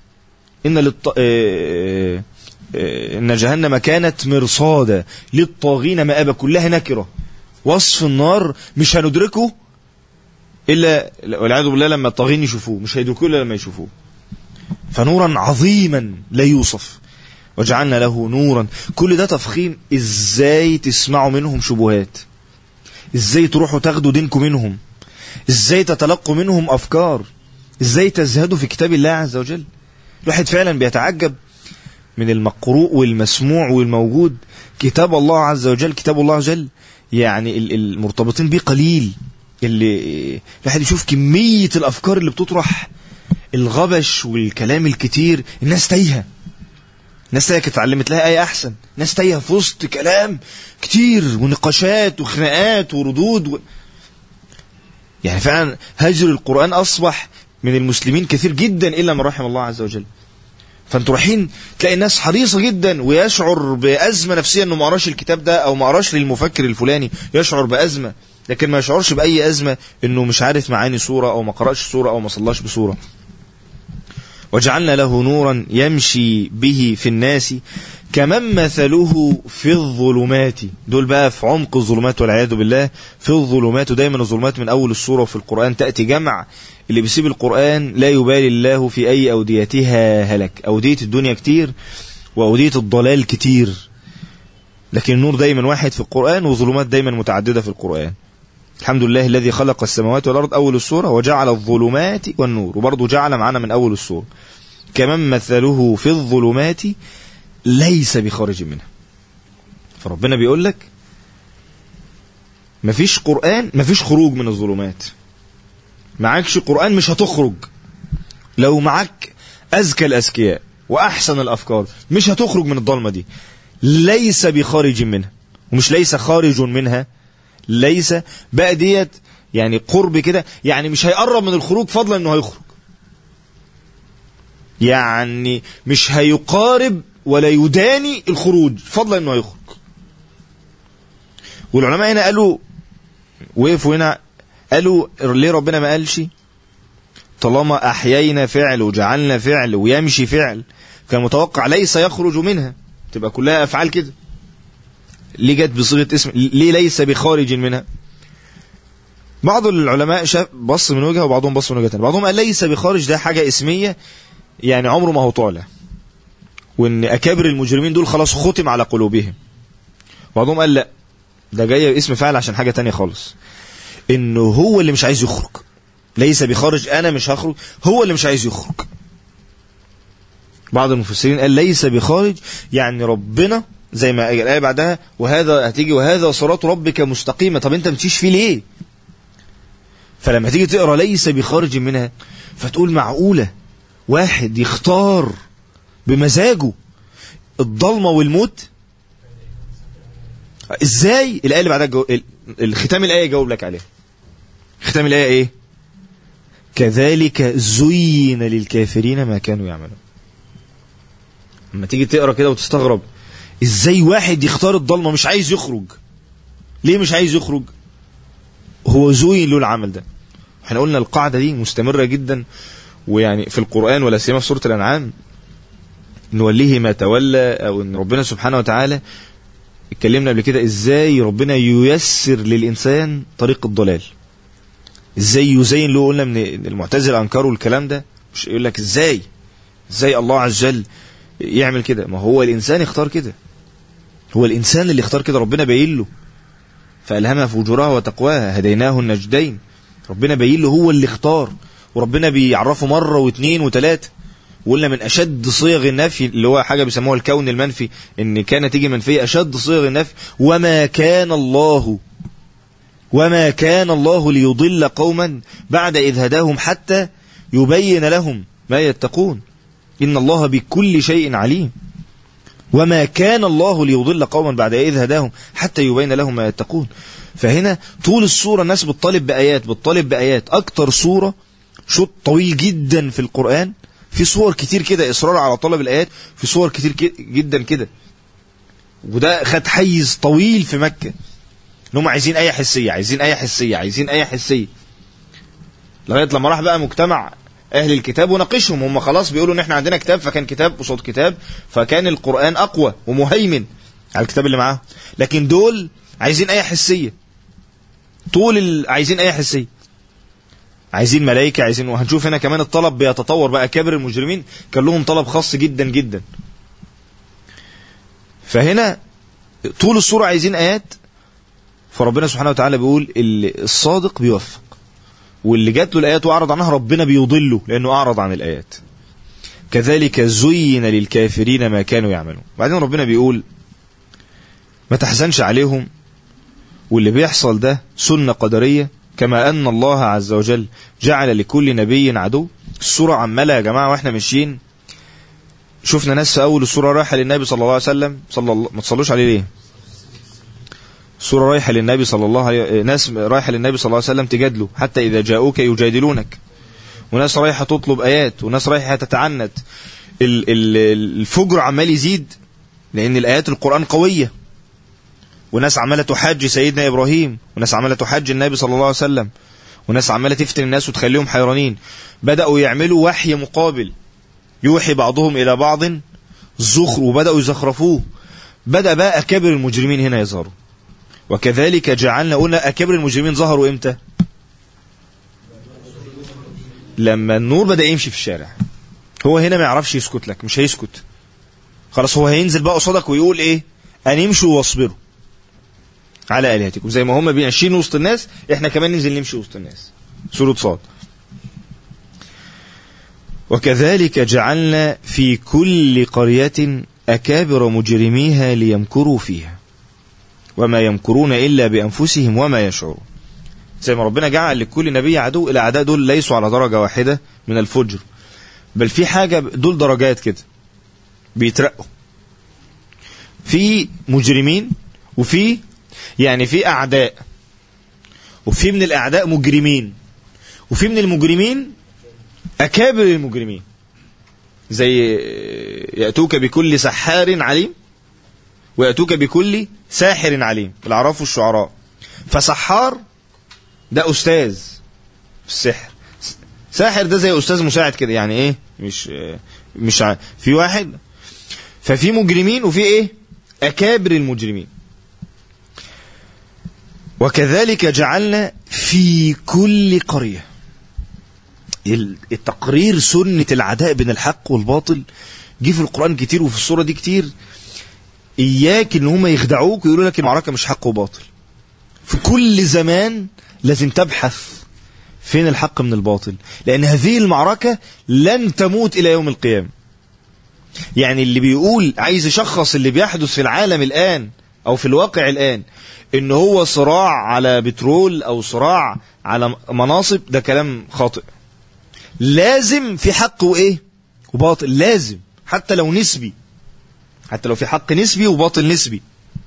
إن جهنم كانت مرصادا للطاغين مآبا، كلها نكرة. وصف النار مش هندركه إلا والعياذ بالله لما الطاغين يشوفوه، مش هيدركوه إلا لما يشوفوه. فنورا عظيما لا يوصف. وجعلنا له نورا. كل ده تفخيم ازاي تسمعوا منهم شبهات، ازاي تروحوا تاخدوا دينكم منهم، ازاي تتلقوا منهم افكار، ازاي تزهدوا في كتاب الله عز وجل. الواحد فعلا بيتعجب من المقروء والمسموع والموجود. كتاب الله عز وجل، كتاب الله عز وجل يعني المرتبطين به قليل. اللي الواحد يشوف كمية الافكار اللي بتطرح، الغبش والكلام الكتير. الناس تايهة، الناس تايهة كانت اتعلمت لها آية أحسن. الناس تايهة في وسط كلام كتير ونقاشات وخناقات وردود يعني فعلا هجر القرآن أصبح من المسلمين كثير جدا إلا من رحم الله عز وجل. فانتوا رايحين تلاقي الناس حريصة جدا ويشعر بأزمة نفسية انه ما قراش الكتاب ده او ما قراش للمفكر الفلاني، يشعر بأزمة، لكن ما يشعرش بأي أزمة انه مش عارف معاني سورة او ما قرأش سورة او ما صلاش بسورة. وجعلنا له نورا يمشي به في الناس كمن مثله في الظلمات. دول بقى في عمق الظلمات والعياذ بالله، في الظلمات. ودايما الظلمات من أول السورة وفي القرآن تأتي جمع. اللي بيسيب القرآن لا يبالي الله في أي أوديتها هلك. أودية الدنيا كتير وأودية الضلال كتير، لكن النور دايما واحد في القرآن وظلمات دايما متعددة في القرآن. الحمد لله الذي خلق السماوات والأرض أول السورة وجعل الظلمات والنور، وبرضه جعل معنا من أول السورة كمن مثله في الظلمات ليس بخارج منها. فربنا بيقول لك مفيش قرآن مفيش خروج من الظلمات. معكش قرآن مش هتخرج. لو معك أزكى الأذكياء وأحسن الأفكار مش هتخرج من الظلمة دي. ليس بخارج منها، ومش ليس خارج منها، ليس بقى ديت يعني قرب كده، يعني مش هيقرب من الخروج فضلا انه هيخرج، يعني مش هيقارب ولا يداني الخروج فضلا انه هيخرج. والعلماء هنا قالوا، وقفوا هنا قالوا ليه ربنا ما قالش طالما احيينا فعل وجعلنا فعل ويمشي فعل، كان متوقع ليس يخرج منها، تبقى كلها افعال كده. ليه جت بصيغه اسم؟ ليه ليس بخارج منها؟ بعض العلماء بص من وجهه وبعضهم بص من وجهه ثانيه. بعضهم قال ليس بخارج ده حاجه اسميه، يعني عمره ما هو طالع، وان اكابر المجرمين دول خلاص ختم على قلوبهم. بعضهم قال لا، ده جاي اسم فاعل عشان حاجه تانية خالص، انه هو اللي مش عايز يخرج. ليس بخارج، انا مش هخرج، هو اللي مش عايز يخرج. بعض المفسرين قال ليس بخارج يعني ربنا زي ما الآية بعدها وهذا هتيجي وهذا صراط ربك مستقيمة. طب انت متيش فيه ليه؟ فلما تيجي تقرأ ليس بخارج منها فتقول معقولة واحد يختار بمزاجه الضلمة والموت؟ ازاي؟ الآية اللي بعدها الختام الآية يجاوب لك عليها. ختام الآية ايه؟ كذلك زين للكافرين ما كانوا يعملون. لما تيجي تقرأ كده وتستغرب ازاي واحد يختار الضلمة مش عايز يخرج؟ ليه مش عايز يخرج؟ هو زين له العمل ده. احنا قلنا القاعدة دي مستمرة جدا، ويعني في القرآن ولا سيما في سورة الأنعام نوليه ما تولى، او ان ربنا سبحانه وتعالى اتكلمنا قبل كده ازاي ربنا ييسر للإنسان طريق الضلال. ازاي يزين له؟ قلنا من المعتزلة انكروا الكلام ده، مش يقول لك ازاي الله عز وجل يعمل كده؟ ما هو الإنسان اختار كده، هو الإنسان اللي اختار كده. ربنا باين له فألهمها فجورها وتقواها هديناه النجدين. ربنا باين له هو اللي اختار، وربنا بيعرفه مرة واثنين وثلاثة. وقلنا من أشد صيغ النفي اللي هو حاجة بيسموها الكون المنفي، إن كان تيجي منفية أشد صيغ النفي. وما كان الله ليضل قوما بعد إذ هداهم حتى يبين لهم ما يتقون إن الله بكل شيء عليم. وما كان الله ليضل قوما بعد إذ هداهم حتى يبين لهم ما يتقون. فهنا طول السورة الناس بتطالب بآيات. أكتر سورة شوط طويل جدا في القرآن، في صور كتير كده إصرار على طلب الآيات، في صور كتير جدا كده. وده خد حيز طويل في مكة، إنهم عايزين آية حسية لغاية لما راح بقى مجتمع أهل الكتاب وناقشهم. هم خلاص بيقولوا إن إحنا عندنا كتاب، فكان كتاب قصاد كتاب، فكان القرآن أقوى ومهيمن على الكتاب اللي معاه. لكن دول عايزين آية حسية، عايزين آية حسية، عايزين ملائكة، عايزين. وهنشوف هنا كمان الطلب بيتطور بقى. كابر المجرمين كان لهم طلب خاص جدا جدا. فهنا طول السورة عايزين آيات. فربنا سبحانه وتعالى بيقول الصادق بيوفق، واللي جات له الآيات وأعرض عنها ربنا بيضله لأنه أعرض عن الآيات. كذلك زين للكافرين ما كانوا يعملون. بعدين ربنا بيقول ما تحزنش عليهم، واللي بيحصل ده سنة قدرية، كما أن الله عز وجل جعل لكل نبي عدو. السورة عمالة يا جماعة وإحنا ماشيين شفنا ناس في أول السورة رايحة للنبي صلى الله عليه وسلم ما تصلوش عليه ليه؟ سورة رايحة للنبي صلى الله عليه، ناس رايحة للنبي صلى الله عليه وسلم تجادله، حتى إذا جاءوك يجادلونك، وناس رايحة تطلب آيات، وناس رايحة تتعنت. الفجر عمال يزيد لأن الآيات القرآن قوية، وناس عمالة تحج سيدنا إبراهيم، وناس عمالة تحج النبي صلى الله عليه وسلم، وناس عمالة تفتن الناس وتخليهم حيرانين. بدأوا يعملوا وحي مقابل، يوحي بعضهم إلى بعض الزخر، وبدأوا يزخرفوه. بدأ بقى أكابر المجرمين هنا يظهروا. وكذلك جعلنا، قلنا أكابر المجرمين ظهروا إمتى؟ لما النور بدأ يمشي في الشارع. هو هنا ما يعرفش يسكت لك، مش هيسكت خلاص، هو هينزل بقى قصادك ويقول إيه؟ أن يمشوا واصبروا على آلهتكم. زي ما هم ماشيين وسط الناس، إحنا كمان ننزل نمشي وسط الناس. سورة صاد. وكذلك جعلنا في كل قرية أكابر مجرميها ليمكروا فيها وما يمكرون إلا بأنفسهم وما يشعرون. زي ما ربنا جعل لكل نبي عدو، الأعداء دول ليسوا على درجة واحدة من الفجر، بل في حاجة، دول درجات كده بيترقوا. في مجرمين، وفي يعني في أعداء، وفي من الأعداء مجرمين، وفي من المجرمين أكابر المجرمين. زي يأتوك بكل سحار عليم، ويأتوك بكل ساحر عليم، الأعراف والشعراء. فسحار ده أستاذ في السحر، ساحر ده زي أستاذ مساعد كده، يعني إيه، مش في واحد. ففي مجرمين وفي إيه، أكابر المجرمين. وكذلك جعلنا في كل قرية. التقرير سنة العداء بين الحق والباطل جه في القرآن كتير، وفي السورة دي كتير. إياك إن هم يخدعوك ويقولوا لك المعركة مش حق وباطل. في كل زمان لازم تبحث فين الحق من الباطل، لأن هذه المعركة لن تموت إلى يوم القيامة. يعني اللي بيقول عايز يشخص اللي بيحدث في العالم الآن أو في الواقع الآن إن هو صراع على بترول أو صراع على مناصب، ده كلام خاطئ. لازم في حق وإيه وباطل، لازم، حتى لو نسبي، حتى لو في حق نسبي وباطل نسبي.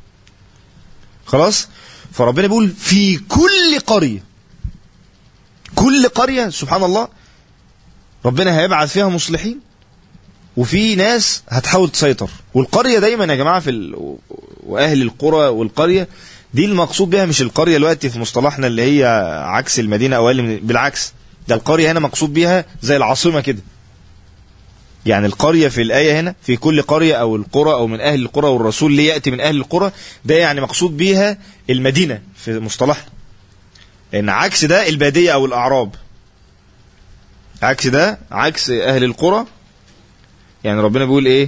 خلاص. فربنا بيقول في كل قرية، كل قرية سبحان الله ربنا هيبعث فيها مصلحين، وفي ناس هتحاول تسيطر. والقرية دايما يا جماعة وأهل القرى والقرية دي المقصود بها مش القرية دلوقتي في مصطلحنا اللي هي عكس المدينة أو بالعكس، ده القرية هنا مقصود بها زي العاصمة كده. يعني القرية في الآية هنا في كل قرية أو القرى أو من أهل القرى، والرسول اللي يأتي من أهل القرى، ده يعني مقصود بها المدينة في مصطلحنا. لأن عكس ده البادية أو الأعراب، عكس ده عكس أهل القرى. يعني ربنا بيقول إيه،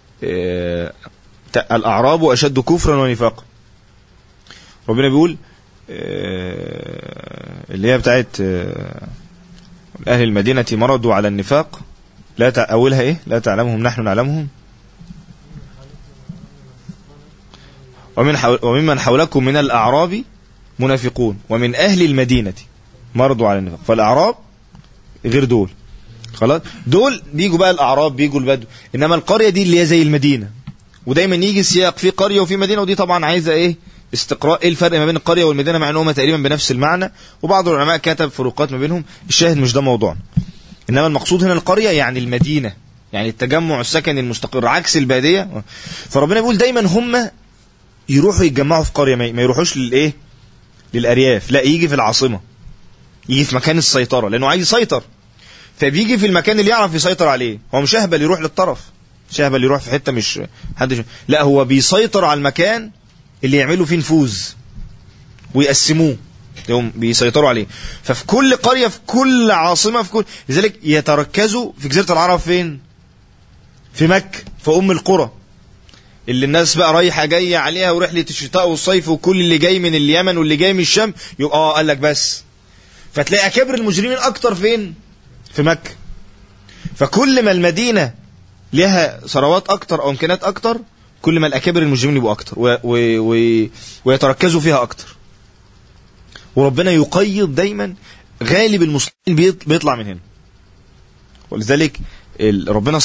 الأعراب أشد كفرا ونفاقا. ربنا بيقول اللي هي بتاعت أهل المدينة مرضوا على النفاق، لا أولها إيه، لا تعلمهم نحن نعلمهم وممن حولكم من الأعراب منافقون ومن أهل المدينة مرضوا على النفاق. فالأعراب غير دول، خلاص، دول بيجوا بقى الأعراب، بيجوا البدو. إنما القرية دي اللي هي زي المدينة. ودايما يجي السياق في قرية وفي مدينة، ودي طبعا عايزة إيه، استقراء إيه الفرق ما بين القرية والمدينة، مع أنهما تقريبا بنفس المعنى، وبعض العلماء كتب فروقات ما بينهم. الشاهد مش ده موضوعنا، إنما المقصود هنا القرية يعني المدينة، يعني التجمع السكني المستقر عكس البادية. فربنا بيقول دايما هم يروحوا يتجمعوا في قرية، ما يروحوش للإيه، للأرياف، لا، يجي في العاصمة، يجي في مكان السيطرة، لأنه عايز يسيطر. فبيجي في المكان اللي يعرف يسيطر عليه. هو مش أهبل يروح للطرف، مش أهبل يروح في حتة مش حد، لا، هو بيسيطر على المكان اللي يعملوا فيه نفوذ ويقسموه، هم بيسيطروا عليه. ففي كل قرية، في كل عاصمة، في كل، لذلك يتركزوا في جزيرة العرب فين؟ في مكة، في أم القرى اللي الناس بقى رايحة جاية عليها، ورحلة الشتاء والصيف، وكل اللي جاي من اليمن واللي جاي من الشام يبقى قال لك بس. فتلاقي أكابر المجرمين أكتر فين؟ في مكة. فكل ما المدينة لها ثروات أكتر أو إمكانات أكتر، كل ما الأكابر المجرمين يبقوا أكتر ويتركزوا فيها أكتر. وربنا يقيد دايما غالب المسلمين بيطلع من هنا. ولذلك ربنا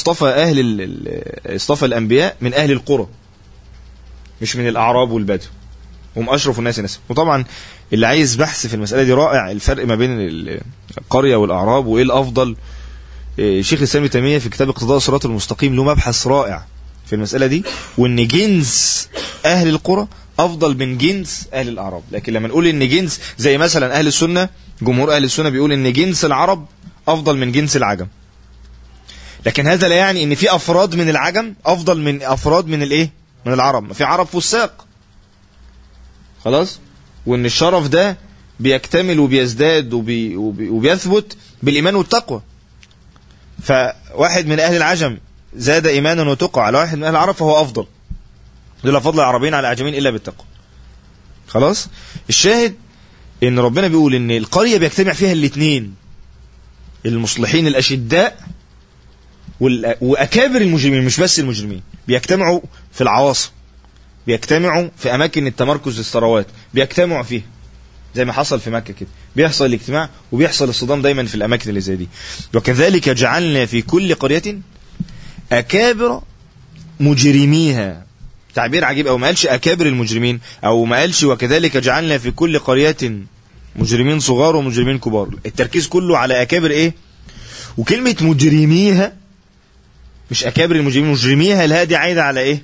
اصطفى الأنبياء من أهل القرى، مش من الأعراب والبدو. هم أشرف الناس نسبة. وطبعا اللي عايز بحث في المسألة دي رائع، الفرق ما بين القرية والأعراب وإيه الأفضل. شيخ الإسلام ابن تيمية في كتاب اقتضاء الصراط المستقيم له مبحث رائع في المسألة دي، وإن جنس أهل القرى أفضل من جنس أهل الأعراب. لكن لما نقول إن جنس زي مثلا أهل السنة، جمهور أهل السنة بيقول إن جنس العرب أفضل من جنس العجم، لكن هذا لا يعني إن في أفراد من العجم أفضل من أفراد من الإيه؟ من العرب. في عرب فساق خلاص، وإن الشرف ده بيكتمل وبيزداد وبيثبت بالإيمان والتقوى. فواحد من أهل العجم زاد إيمانا وتقوى على واحد من أهل العرب فهو أفضل. لا فضل العربين على العجمين إلا بالتقوى. خلاص، الشاهد إن ربنا بيقول إن القرية بيجتمع فيها الاثنين، المصلحين الأشداء وأكابر المجرمين. مش بس المجرمين، بيجتمعوا في العواصم، بيجتمعوا في أماكن التمركز الثروات، بيجتمعوا فيها زي ما حصل في مكة كده، بيحصل الاجتماع وبيحصل الصدام دايما في الأماكن اللي زي دي. وكذلك جعلنا في كل قرية أكابر مجرميها. تعبير عجيب، أو ما قالش أكابر المجرمين، أو ما قالش وكذلك جعلنا في كل قرية مجرمين صغار ومجرمين كبار. التركيز كله على أكابر إيه؟ وكلمة مجرميها مش أكابر المجرمين، مجرميها الهاء دي عايدة على إيه؟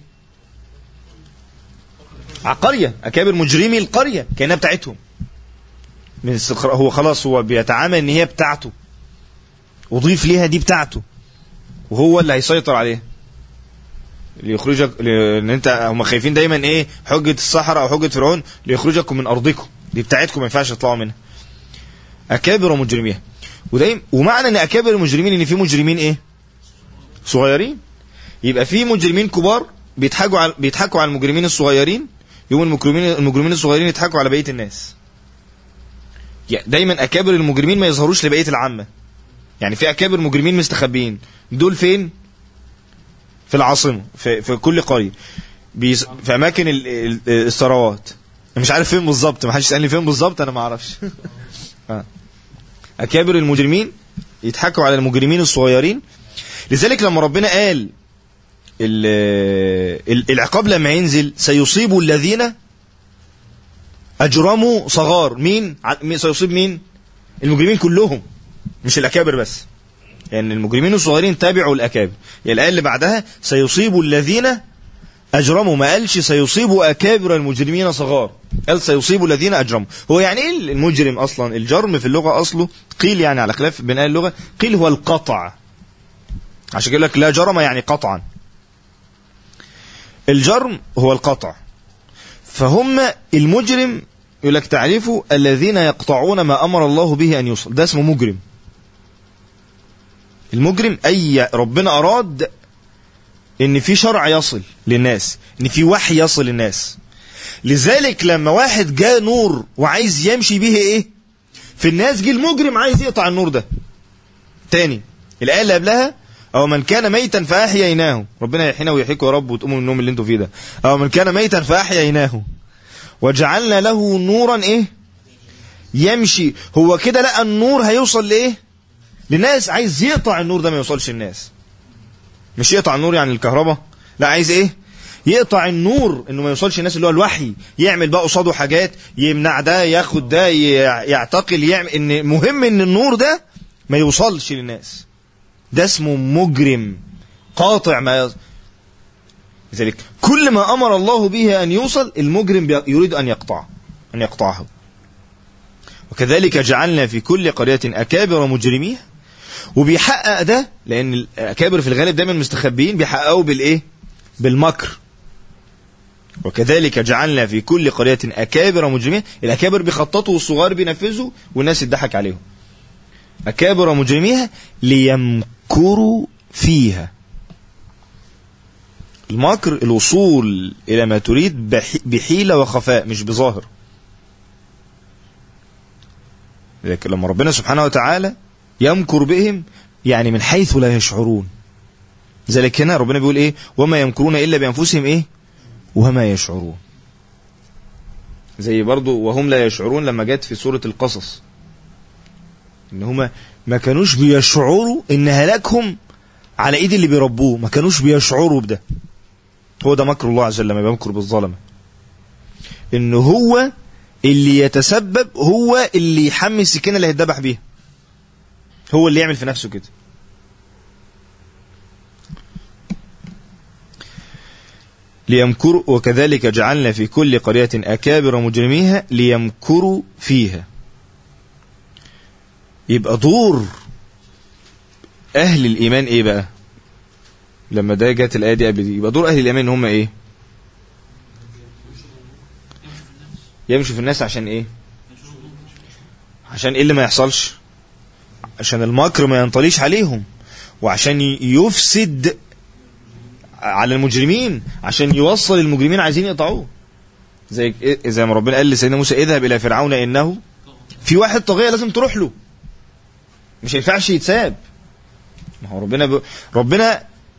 على قرية. أكابر مجرمي القرية كأنها بتاعتهم، هو خلاص هو بيتعامل إن هي بتاعته، وضيف ليها دي بتاعته، وهو اللي هيسيطر عليها ليخرجك. لأن أنت هم خايفين دايما إيه؟ حجة الصحراء أو حجة فرعون ليخرجكم من أرضكم، دي بتاعتكم ما ينفعش تطلعوا منها. أكابر مجرميها. ومعنى إن أكابر المجرمين إن في مجرمين إيه؟ صغيرين. يبقى في مجرمين كبار بيضحكوا على المجرمين الصغيرين، يوم المجرمين الصغيرين يضحكوا على بقية الناس. يعني دايما أكابر المجرمين ما يظهروش لبقية العامة. يعني في أكابر مجرمين مستخبيين، دول فين؟ في العاصمة، في كل قرية، في أماكن الثروات. مش عارف فين بالظبط، ما حدش يسألني فين بالظبط، أنا ما أعرفش. أكابر المجرمين يضحكوا على المجرمين الصغيرين. لذلك لما ربنا قال العقاب لما ينزل سيصيب الذين أجرموا صغار، مين سيصيب؟ مين؟ المجرمين كلهم، مش الأكابر بس. يعني المجرمين الصغيرين تابعوا الأكابر. يعني الآية اللي بعدها سيصيب الذين أجرموا، ما قالش سيصيب أكابر المجرمين صغار، قال سيصيب الذين أجرموا. هو يعني إيه المجرم أصلا؟ الجرم في اللغة أصله قيل، يعني على خلاف بين أهل اللغة، قيل هو القطع. عشان كده لك لا جرم يعني قطعا. الجرم هو القطع. فهم المجرم يقول لك تعريفه الذين يقطعون ما أمر الله به أن يوصل، ده اسمه مجرم. المجرم أي ربنا أراد إن في شرع يصل للناس، إن في وحي يصل للناس. لذلك لما واحد جاء نور وعايز يمشي به إيه في الناس، جه المجرم عايز يقطع النور ده. تاني الآية اللي قبلها أو من كان ميتا فأحييناه، ربنا يحيينا ويحييكم يا رب وتقوموا من النوم اللي انتوا فيه ده. أو من كان ميتا فأحييناه وجعلنا له نورا إيه يمشي. هو كده لقى النور هيوصل لإيه للناس، عايز يقطع النور ده ما يوصلش الناس. مش يقطع النور يعني الكهرباء، لا، عايز إيه؟ يقطع النور إنه ما يوصلش الناس، اللي هو الوحي. يعمل بقى قصاده حاجات، يمنع ده، ياخد ده، يعتقل، يعمل إن مهم إن النور ده ما يوصلش للناس. ده اسمه مجرم قاطع ما لذلك كل ما أمر الله به أن يوصل المجرم يريد أن يقطعه. وكذلك جعلنا في كل قرية أكابر مجرميها. وبيحقق ده لأن الأكابر في الغالب دايما مستخبيين، بيحققوا بالإيه؟ بالمكر. وكذلك جعلنا في كل قرية أكابر مجرميها. الأكابر بيخططوا والصغار بينفذوا والناس يضحك عليهم. أكابر مجرميها ليمكروا فيها. المكر الوصول إلى ما تريد بحيلة وخفاء، مش بظاهر. لكن لما ربنا سبحانه وتعالى يمكر بهم يعني من حيث لا يشعرون. ذلك هنا ربنا بيقول إيه؟ وما يمكرون إلا بأنفسهم إيه؟ وما يشعرون. زي برضو وهم لا يشعرون لما جت في سورة القصص، إن هما ما كانوش بيشعروا إن هلاكهم على إيد اللي بيربوه، ما كانوش بيشعروا بده. هو ده مكر الله عز وجل لما بيمكر بالظلمة. إنه هو اللي يتسبب، هو اللي يحمي السكينة اللي هيتذبح بيها، هو اللي يعمل في نفسه كده. ليمكروا وكذلك جعلنا في كل قرية أكابر مجرميها ليمكروا فيها. يبقى دور أهل الإيمان إيه بقى؟ لما ده جات الآية دي قبل دي، يبقى دور أهل الإيمان هم إيه؟ يمشوا في الناس عشان إيه؟ عشان إيه اللي ما يحصلش؟ عشان المكر ما ينطليش عليهم، وعشان يفسد على المجرمين، عشان يوصل المجرمين عايزين يقطعوه. زي ما ربنا قال لسيدنا موسى اذهب إلى فرعون إنه في واحد طاغية لازم تروح له، مش ينفعش يتساب. ما هو ربنا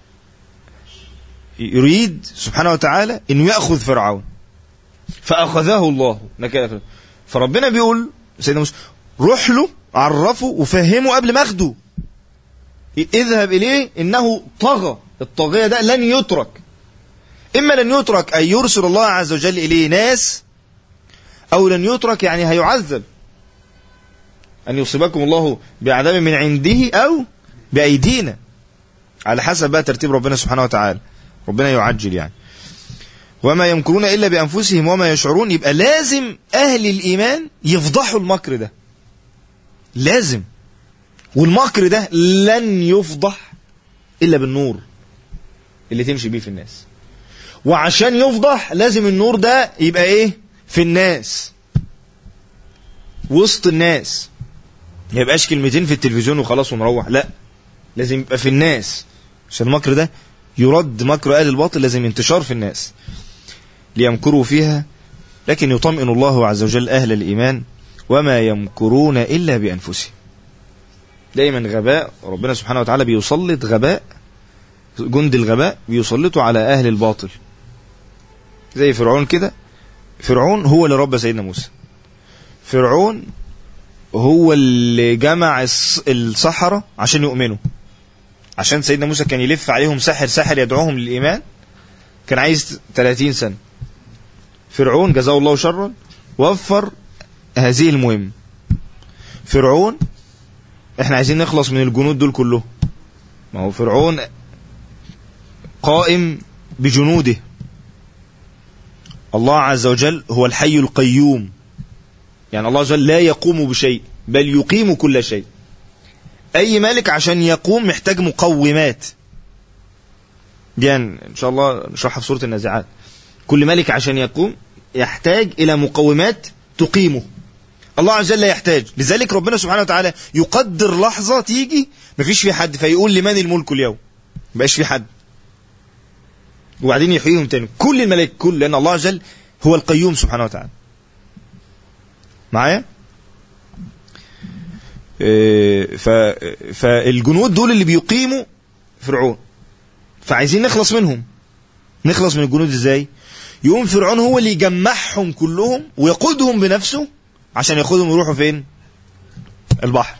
يريد سبحانه وتعالى إنه يأخذ فرعون، فأخذه الله نكال. فربنا بيقول سيدنا موسى روح له، عرفه وفهمه قبل ما أخده، اذهب إليه إنه طغى. الطاغية ده لن يترك، إما لن يترك أن يرسل الله عز وجل إليه ناس، أو لن يترك يعني هيعذب، أن يصيبكم الله بعذاب من عنده أو بأيدينا، على حسب بقى ترتيب ربنا سبحانه وتعالى. ربنا يعجل يعني. وما يمكرون إلا بأنفسهم وما يشعرون. يبقى لازم أهل الإيمان يفضحوا المكر ده، لازم. والمكر ده لن يفضح إلا بالنور اللي تمشي بيه في الناس. وعشان يفضح لازم النور ده يبقى إيه؟ في الناس، وسط الناس. ما يبقاش كلمتين في التلفزيون وخلاص ونروح، لا، لازم يبقى في الناس، عشان المكر ده يرد. مكر أهل الباطل لازم انتشار في الناس ليمكروا فيها. لكن يطمئن الله عز وجل أهل الإيمان وما يمكرون إلا بأنفسهم. دايما غباء ربنا سبحانه وتعالى بيسلط غباء، جند الغباء بيسلطوا على أهل الباطل، زي فرعون كده. فرعون هو اللي ربى سيدنا موسى، فرعون هو اللي جمع السحرة عشان يؤمنوا، عشان سيدنا موسى كان يلف عليهم ساحر يدعوهم للإيمان، كان عايز 30 سنة. فرعون جزاه الله شرا وفر هذه المهم. فرعون احنا عايزين نخلص من الجنود دول كله، ما هو فرعون قائم بجنوده. الله عز وجل هو الحي القيوم، يعني الله عز وجل لا يقوم بشيء بل يقيم كل شيء. أي ملك عشان يقوم محتاج مقومات، دي إن شاء الله نشرحها في سورة النازعات. كل ملك عشان يقوم يحتاج إلى مقومات تقيمه. الله عز وجل لا يحتاج، لذلك ربنا سبحانه وتعالى يقدر لحظة تيجي مفيش في حد، فيقول لمن الملك اليوم، مبقاش في حد، وبعدين يحييهم تاني كل الملائكة كل، لأن الله عز وجل هو القيوم سبحانه وتعالى. معايا؟ فالجنود دول اللي بيقيموا فرعون، فعايزين نخلص منهم. نخلص من الجنود ازاي؟ يقوم فرعون هو اللي يجمعهم كلهم ويقودهم بنفسه عشان ياخدهم يروحوا فين؟ البحر.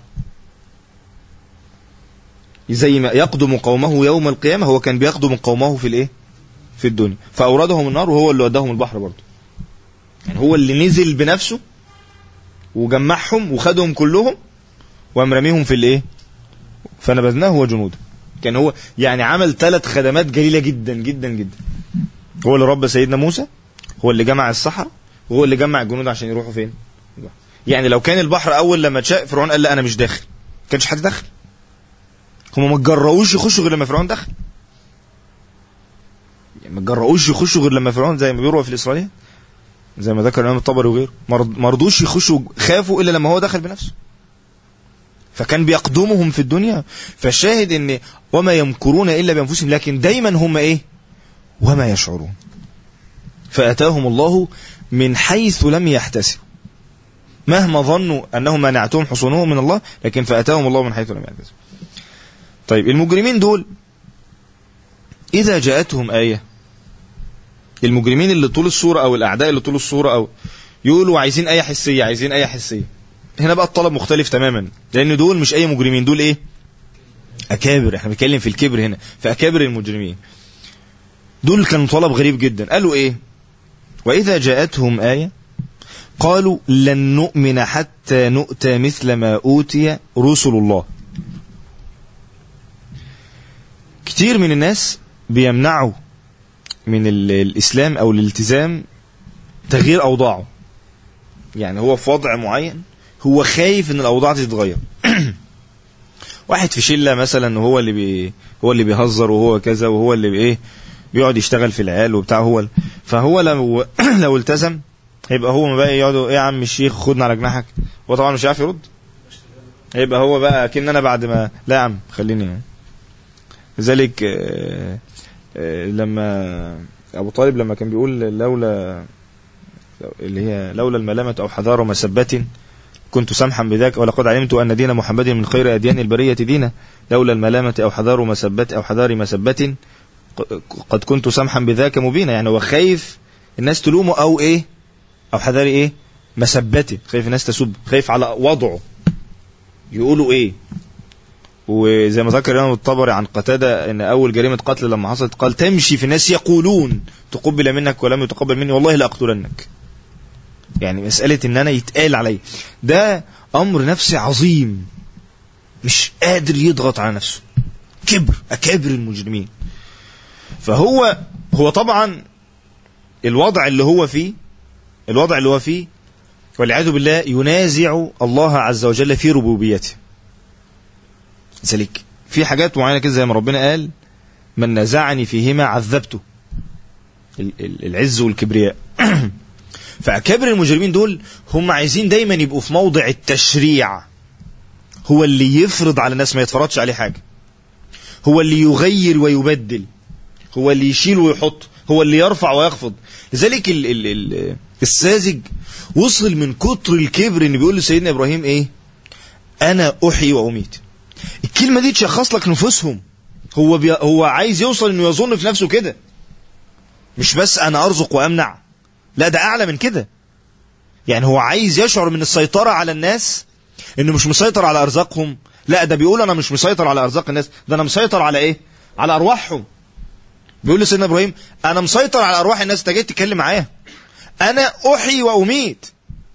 زي ما يقدم قومه يوم القيامة، هو كان بيقدم قومه في الايه؟ في الدنيا، فأوردهم النار وهو اللي وداهم البحر برضه. يعني هو اللي نزل بنفسه وجمعهم وخدهم كلهم وامرميهم في الايه؟ فنبذناه وجنوده. كان هو يعني عمل 3 خدمات جليلة جدا جدا جدا. هو اللي ربى سيدنا موسى، هو اللي جمع السحرة، وهو اللي جمع الجنود عشان يروحوا فين؟ يعني لو كان البحر اول لما اتشق فرعون قال لا انا مش داخل، كانش حد دخل. هم ما تجرؤوش يخشوا غير لما فرعون دخل، يعني ما تجرؤوش يخشوا غير لما فرعون، زي ما بيروى في الإسرائيلية، زي ما ذكر الإمام الطبري وغيره، ما رضوش يخشوا، خافوا إلا لما هو دخل بنفسه، فكان بيقدمهم في الدنيا. فالشاهد ان وما يمكرون إلا بأنفسهم، لكن دايما هم ايه؟ وما يشعرون. فأتاهم الله من حيث لم يحتسبوا، مهما ظنوا أنهم منعتهم حصونهم من الله، لكن فأتاهم الله من حيث لم يحتسبوا. طيب المجرمين دول إذا جاءتهم آية، المجرمين اللي طول الصورة أو الأعداء اللي طول الصورة أو يقولوا عايزين آية حسية، عايزين آية حسية، هنا بقى الطلب مختلف تماما، لأن دول مش أي مجرمين، دول إيه؟ أكابر. احنا بنتكلم في الكبر هنا، فأكابر المجرمين دول كانوا طلب غريب جدا. قالوا إيه؟ وإذا جاءتهم آية قالوا لن نؤمن حتى نؤتى مثل ما أوتي رسل الله. كتير من الناس بيمنعوا من الإسلام أو الالتزام تغيير أوضاعه. يعني هو في وضع معين هو خايف ان الأوضاع تتغير. واحد في شلة مثلا هو اللي بيهزر وهو كذا وهو اللي بيقعد يشتغل في العيال وبتاع فهو لو التزم هيبقى هو بقى يقعدوا يا عم الشيخ خدنا على جناحك. هو طبعا مش عارف يرد. هيبقى هو بقى كأن انا بعد ما لا يا عم خليني. لذلك لما ابو طالب لما كان بيقول لولا الملامة او حذار مسبة كنت سمحا بذاك ولقد علمت ان دين محمد من خير اديان البرية دينا لولا الملامة او حذار مسبة قد كنت سمحا بذاك مبينا. يعني هو خايف الناس تلومه او حذار مسبته، خايف الناس تسب، خايف على وضعه يقولوا وزي ما ذكر الإمام الطبري عن قتادة ان اول جريمة قتل لما حصلت قال تمشي في الناس يقولون تقبل منك ولم يتقبل مني والله لاقتلنك. يعني مسألة ان انا يتقال علي ده امر نفسي عظيم مش قادر يضغط على نفسه، اكابر المجرمين. فهو طبعا الوضع اللي هو فيه والعياذ بالله ينازع الله عز وجل في ربوبيته. ذلك في حاجات معينة كده زي ما ربنا قال من نزعني فيهما عذبته، العز والكبرياء. فأكابر المجرمين دول هم عايزين دايما يبقوا في موضع التشريع، هو اللي يفرض على الناس ما يتفرضش عليه حاجة، هو اللي يغير ويبدل، هو اللي يشيل ويحط، هو اللي يرفع ويخفض. لذلك الساذج وصل من كتر الكبر ان بيقول لسيدنا ابراهيم انا احيي واميت. الكلمة دي تشخص لك نفوسهم. هو عايز يوصل انه يظن في نفسه كده، مش بس انا ارزق وامنع، لا ده اعلى من كده. يعني هو عايز يشعر من السيطرة على الناس انه مش مسيطر على ارزاقهم، لا ده بيقول انا مش مسيطر على ارزاق الناس، ده انا مسيطر على على ارواحهم. بيقول لسيدنا ابراهيم انا مسيطر على ارواح الناس. انت جاي تتكلم معايا انا احيي واميت.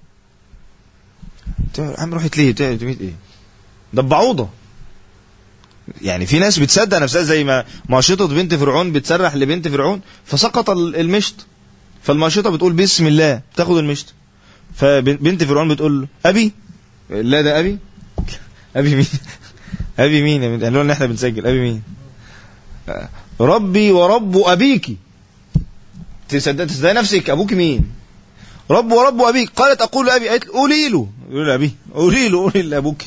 عم روحت ليه تميت ده بعوضة. يعني في ناس بتصدق نفسها زي ما ماشطة بنت فرعون بتسرح لبنت فرعون فسقط المشط، فالماشطة بتقول بسم الله تاخد المشط، فبنت فرعون بتقول له ابي، لا ده ابي مين ابي مين؟ قالوا لنا احنا بنسجل ابي مين؟ ربي ورب ابيك. تصدق نفسك ابوك مين؟ رب ورب ابيك. قالت اقول ابي، قالت قولي له، يقول له ابي، قولي لابوك.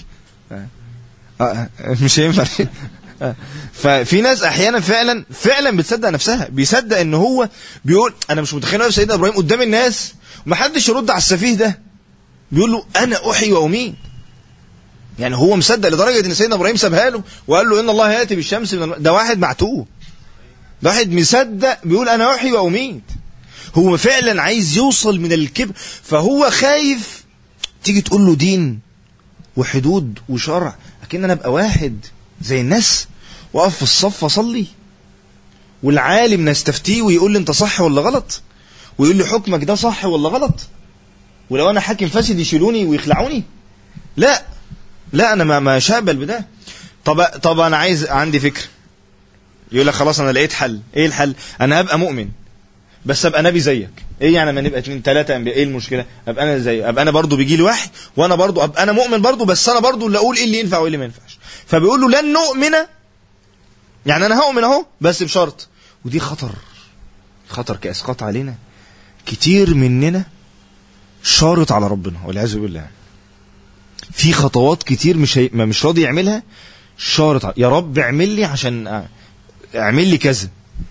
مش هينفع. ففي ناس احيانا فعلا بتصدق نفسها، بيصدق ان هو بيقول انا مش متخيل سيدنا ابراهيم قدام الناس ومحدش يرد على السفيه ده بيقول له انا احيي واميت. يعني هو مصدق لدرجه ان سيدنا ابراهيم سابها له وقال له ان الله ياتي بالشمس ده واحد معتوه، ده واحد مصدق بيقول انا احيي واميت. هو فعلا عايز يوصل من الكبر، فهو خايف تيجي تقول له دين وحدود وشرع لكن انا ابقى واحد زي الناس واقف في الصف اصلي والعالم نستفتيه ويقول لي انت صح ولا غلط، ويقول لي حكمك ده صح ولا غلط، ولو انا حاكم فاسد يشيلوني ويخلعوني. لا انا ما شابل بده. طب انا عندي فكر. يقول لك خلاص انا لقيت حل. ايه الحل؟ انا ابقى مؤمن بس ابقى نبي زيك. ايه يعني ما نبقى 2 3 انبياء؟ ايه المشكله؟ ابقى انا زي ابقى انا برضو بيجي لي وحي وانا برضو ابقى انا مؤمن برضو، بس انا برضو اللي اقول ايه اللي ينفع وايه اللي ما ينفعش. فبيقول له لن نؤمن، يعني انا هؤمن اهو بس بشرط. ودي خطر كاسقاط علينا. كتير مننا شارط على ربنا والعياذ بالله، في خطوات كتير مش راضي يعملها، شارط يا رب اعمل لي عشان اعمل لي كذا،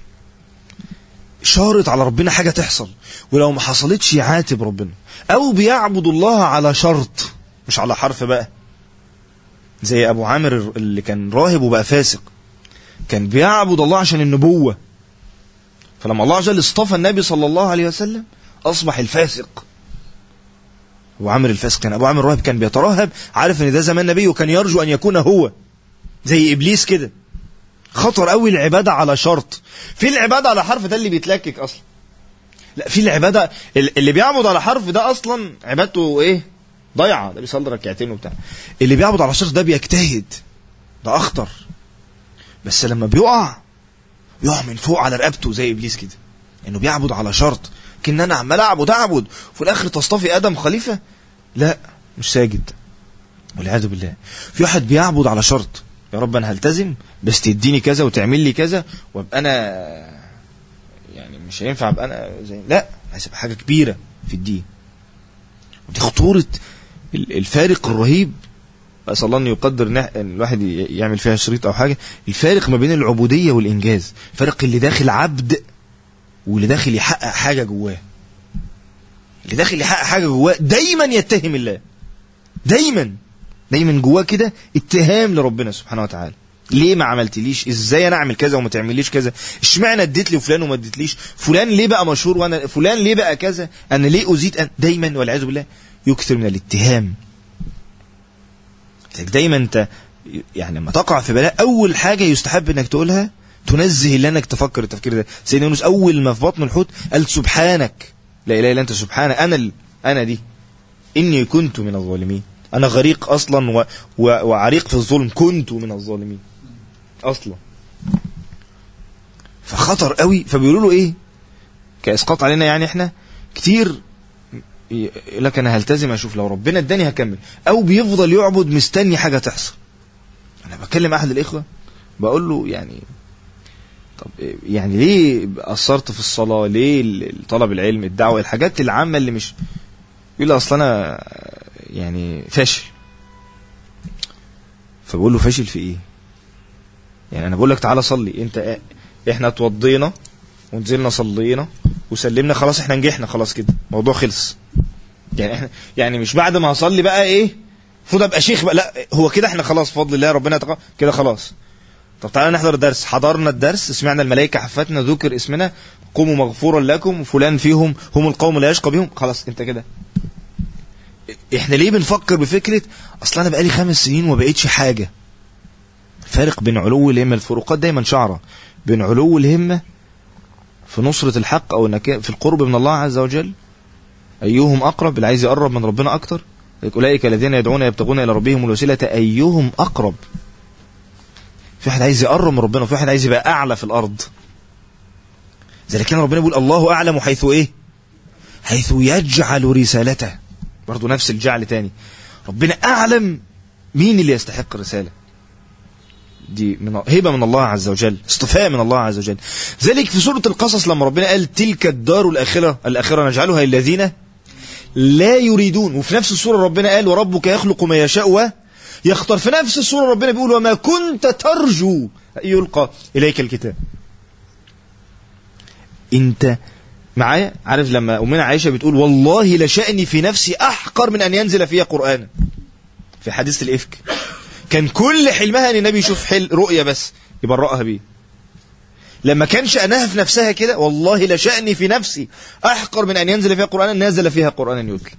شارط على ربنا حاجة تحصل، ولو ما حصلتش يعاتب ربنا. او بيعبد الله على شرط مش على حرف بقى، زي ابو عامر اللي كان راهب وبقى فاسق، كان بيعبد الله عشان النبوة، فلما الله عز وجل اصطفى النبي صلى الله عليه وسلم اصبح الفاسق. ابو عامر الفاسق كان ابو عامر الراهب كان بيتراهب عارف ان ده زمان نبي وكان يرجو ان يكون هو، زي ابليس كده. خطر قوي العبادة على شرط. في العبادة على حرف ده اللي بيتلكك اصلا. لا، في العبادة اللي بيعبد على حرف ده أصلا عبادته إيه؟ ضيعة. ده بيصلي ركعتين وبتاع. اللي بيعبد على شرط ده بيجتهد، ده أخطر. بس لما بيقع من فوق على رقبته زي إبليس كده، إنه بيعبد على شرط. كأن أنا عمال أعبد وفي الآخر تصطفي آدم خليفة. لا، مش ساجد والعياذ بالله. في واحد بيعبد على شرط، يا رب أنا هلتزم بس تديني كذا وتعمل لي كذا وابقى أنا يعني مش هينفع ابقى أنا زي، لا، هسيب حاجة كبيرة في الدين. ودي خطورة الفارق الرهيب. أسأل الله أن يقدر ان الواحد يعمل فيها شريط أو حاجة. الفارق ما بين العبودية والإنجاز، الفارق اللي داخل عبد واللي داخل يحقق حاجة جواه. اللي داخل يحقق حاجة جواه دايما يتهم الله، دايما جواه كده اتهام لربنا سبحانه وتعالى. ليه ما عملتليش؟ ازاي انا اعمل كذا وما تعمليش كذا؟ اشمعنى اديت لي وفلان وما اديتليش؟ فلان ليه بقى مشهور وانا فلان ليه بقى كذا؟ انا ليه ازيد؟ دايما والعياذ بالله يكثر من الاتهام. دايما انت يعني لما تقع في بلاء اول حاجه يستحب انك تقولها تنزه الله، انك تفكر التفكير ده. سيدنا يونس اول ما في بطن الحوت قال سبحانك لا اله الا انت، سبحانك انا دي اني كنت من الظالمين. انا غريق اصلا وعريق في الظلم، كنت من الظالمين اصلا. فخطر قوي. فبيقولوا له ايه كاسقاط علينا؟ يعني احنا كتير لك انا هلتزم اشوف لو ربنا اداني هكمل، او بيفضل يعبد مستني حاجه تحصل. انا بكلم احد الاخوه بقول له يعني طب يعني ليه قصرت في الصلاه؟ ليه طلب العلم، الدعوه، الحاجات العامه اللي مش؟ يقول لي اصل انا يعني فاشل. فبقول له فاشل في ايه؟ يعني انا بقول لك تعالى صلي. انت احنا اتوضينا ونزلنا صلينا وسلمنا خلاص، احنا نجحنا خلاص كده الموضوع خلص. يعني احنا يعني مش بعد ما هصلي بقى ايه المفروض ابقى شيخ بقى، لا، هو كده احنا خلاص بفضل الله ربنا كده خلاص. طب تعالى نحضر درس. حضرنا الدرس، سمعنا الملائكه حفتنا، ذكر اسمنا، قوموا مغفورا لكم، وفلان فيهم هم القوم لا يشقى بهم، خلاص انت كده. احنا ليه بنفكر بفكره اصل انا بقالي 5 سنين وما بقيتش حاجه؟ فارق بين علو الهمه، الفروقات دايما شعره بين علو الهمه في نصرة الحق او في القرب من الله عز وجل، ايهم اقرب، اللي عايز يقرب من ربنا اكتر. اولئك الذين يدعون يبتغون الى ربهم الوسيله ايهم اقرب. في واحد عايز يقرب من ربنا، وفي واحد عايز يبقى اعلى في الارض. زي كان ربنا بيقول الله اعلم حيث ايه؟ حيث يجعل رسالته. برضو نفس الجعل تاني، ربنا اعلم مين اللي يستحق الرساله. دي هبه من الله عز وجل، اصطفاء من الله عز وجل. ذلك في سورة القصص لما ربنا قال تلك الدار الآخرة نجعلها للذين لا يريدون، وفي نفس السورة ربنا قال وربك يخلق ما يشاء ويختار. في نفس السورة ربنا بيقول وما كنت ترجو يلقى إليك الكتاب. انت معايا؟ عارف لما أمنا عائشة بتقول والله لشأني في نفسي أحقر من أن ينزل فيها قرآن في حديث الإفك، كان كل حلمها ان النبي يشوف رؤية بس يبرأها بيه. لما كان شأنها في نفسها كده والله لشأني في نفسي أحقر من أن ينزل فيها قرآن، نازل فيها قرآن يتلى.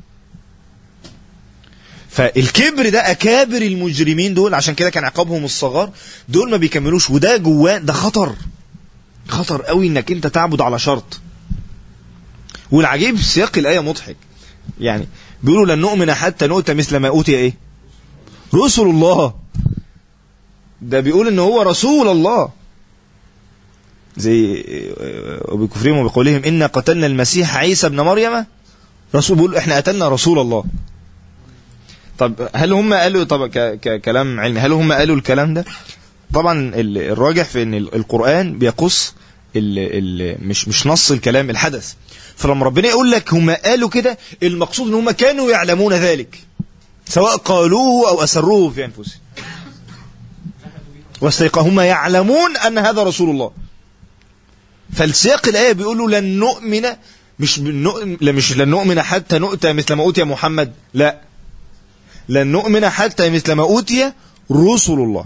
فالكبر ده أكابر المجرمين دول، عشان كده كان عقابهم الصغار، دول ما بيكملوش. وده جواه ده خطر قوي انك انت تعبد على شرط. والعجيب سياق الآية مضحك. يعني بيقولوا لن نؤمن حتى نؤتى مثل ما أوتي ايه رسل الله. ده بيقول ان هو رسول الله، زي وبكفرهم وبقولهم إنا قتلنا المسيح عيسى ابن مريم رسول. بيقول احنا قتلنا رسول الله. طب هل هم قالوا، طب ككلام علمي، هل هم قالوا الكلام ده؟ طبعا الراجح في ان القرآن بيقص مش نص الكلام، الحدث. فلما ربنا يقول لك هم قالوا كده، المقصود ان هم كانوا يعلمون ذلك سواء قالوه او اسروه في انفسهم، هم يعلمون ان هذا رسول الله. فالسياق الآية بيقولوا لن نؤمن، مش لن نؤمن حتى نؤتى مثل ما أوتي محمد، لا، لن نؤمن حتى مثل ما أوتي رسل الله.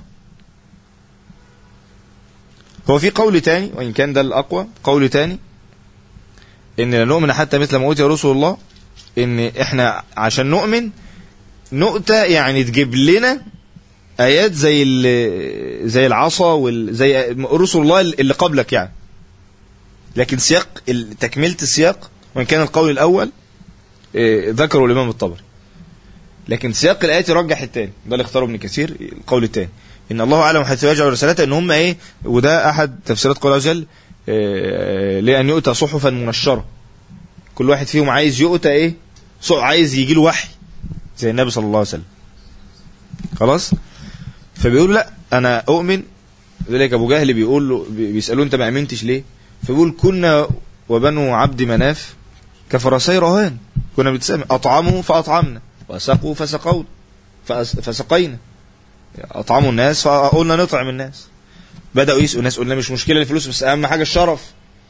هو في قول تاني وإن كان ده الأقوى، قول تاني إن لن نؤمن حتى مثل ما أوتي رسل الله، إن إحنا عشان نؤمن نؤتى يعني تجيب لنا آيات زي العصا زي رسل الله اللي قبلك يعني. لكن سياق تكملة السياق وإن كان القول الأول ذكره الإمام الطبري، لكن سياق الآيات يرجح الثاني، ده اللي اختاره ابن كثير، القول الثاني إن الله أعلم حيث يجعل رسالته، إن هم إيه، وده أحد تفسيرات قوله عز وجل لأن يؤتى صحفا منشرة، كل واحد فيهم عايز يؤتى إيه، عايز يجي له وحي زي النبي صلى الله عليه وسلم. خلاص، فبيقول لا أنا أؤمن. ذلك أبو جهل بيقول له، بيسألوه أنت ما أمنتش ليه؟ فبيقول كنا وبنو عبد مناف كفرسي رهان، كنا بنتسامح، أطعموا فأطعمنا وسقوا فسقينا، أطعموا الناس فقلنا نطعم الناس، بدأوا يسألوا الناس، قلنا مش مشكلة الفلوس بس أهم حاجة الشرف،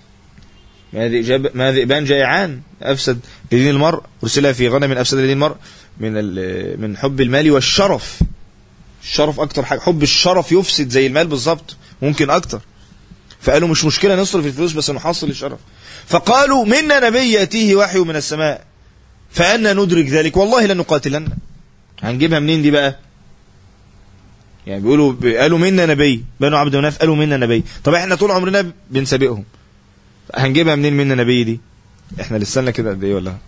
ما ذئبان جائعان أفسد لدين المرء أرسلها في غنم أفسد لدين المرء من حب المال والشرف. الشرف أكتر حاجة، حب الشرف يفسد زي المال بالظبط، ممكن أكتر. فقالوا مش مشكلة نصرف الفلوس بس نحصل الشرف. فقالوا منا نبي يأتيه وحي من السماء فأنا ندرك ذلك والله لن نقاتلن. هنجيبها منين دي بقى؟ يعني قالوا منا نبي، بنو عبد مناف قالوا منا نبي، طب احنا طول عمرنا بنسابقهم، هنجيبها منين منا نبي دي؟ احنا لسنا كده قد ايه ولا؟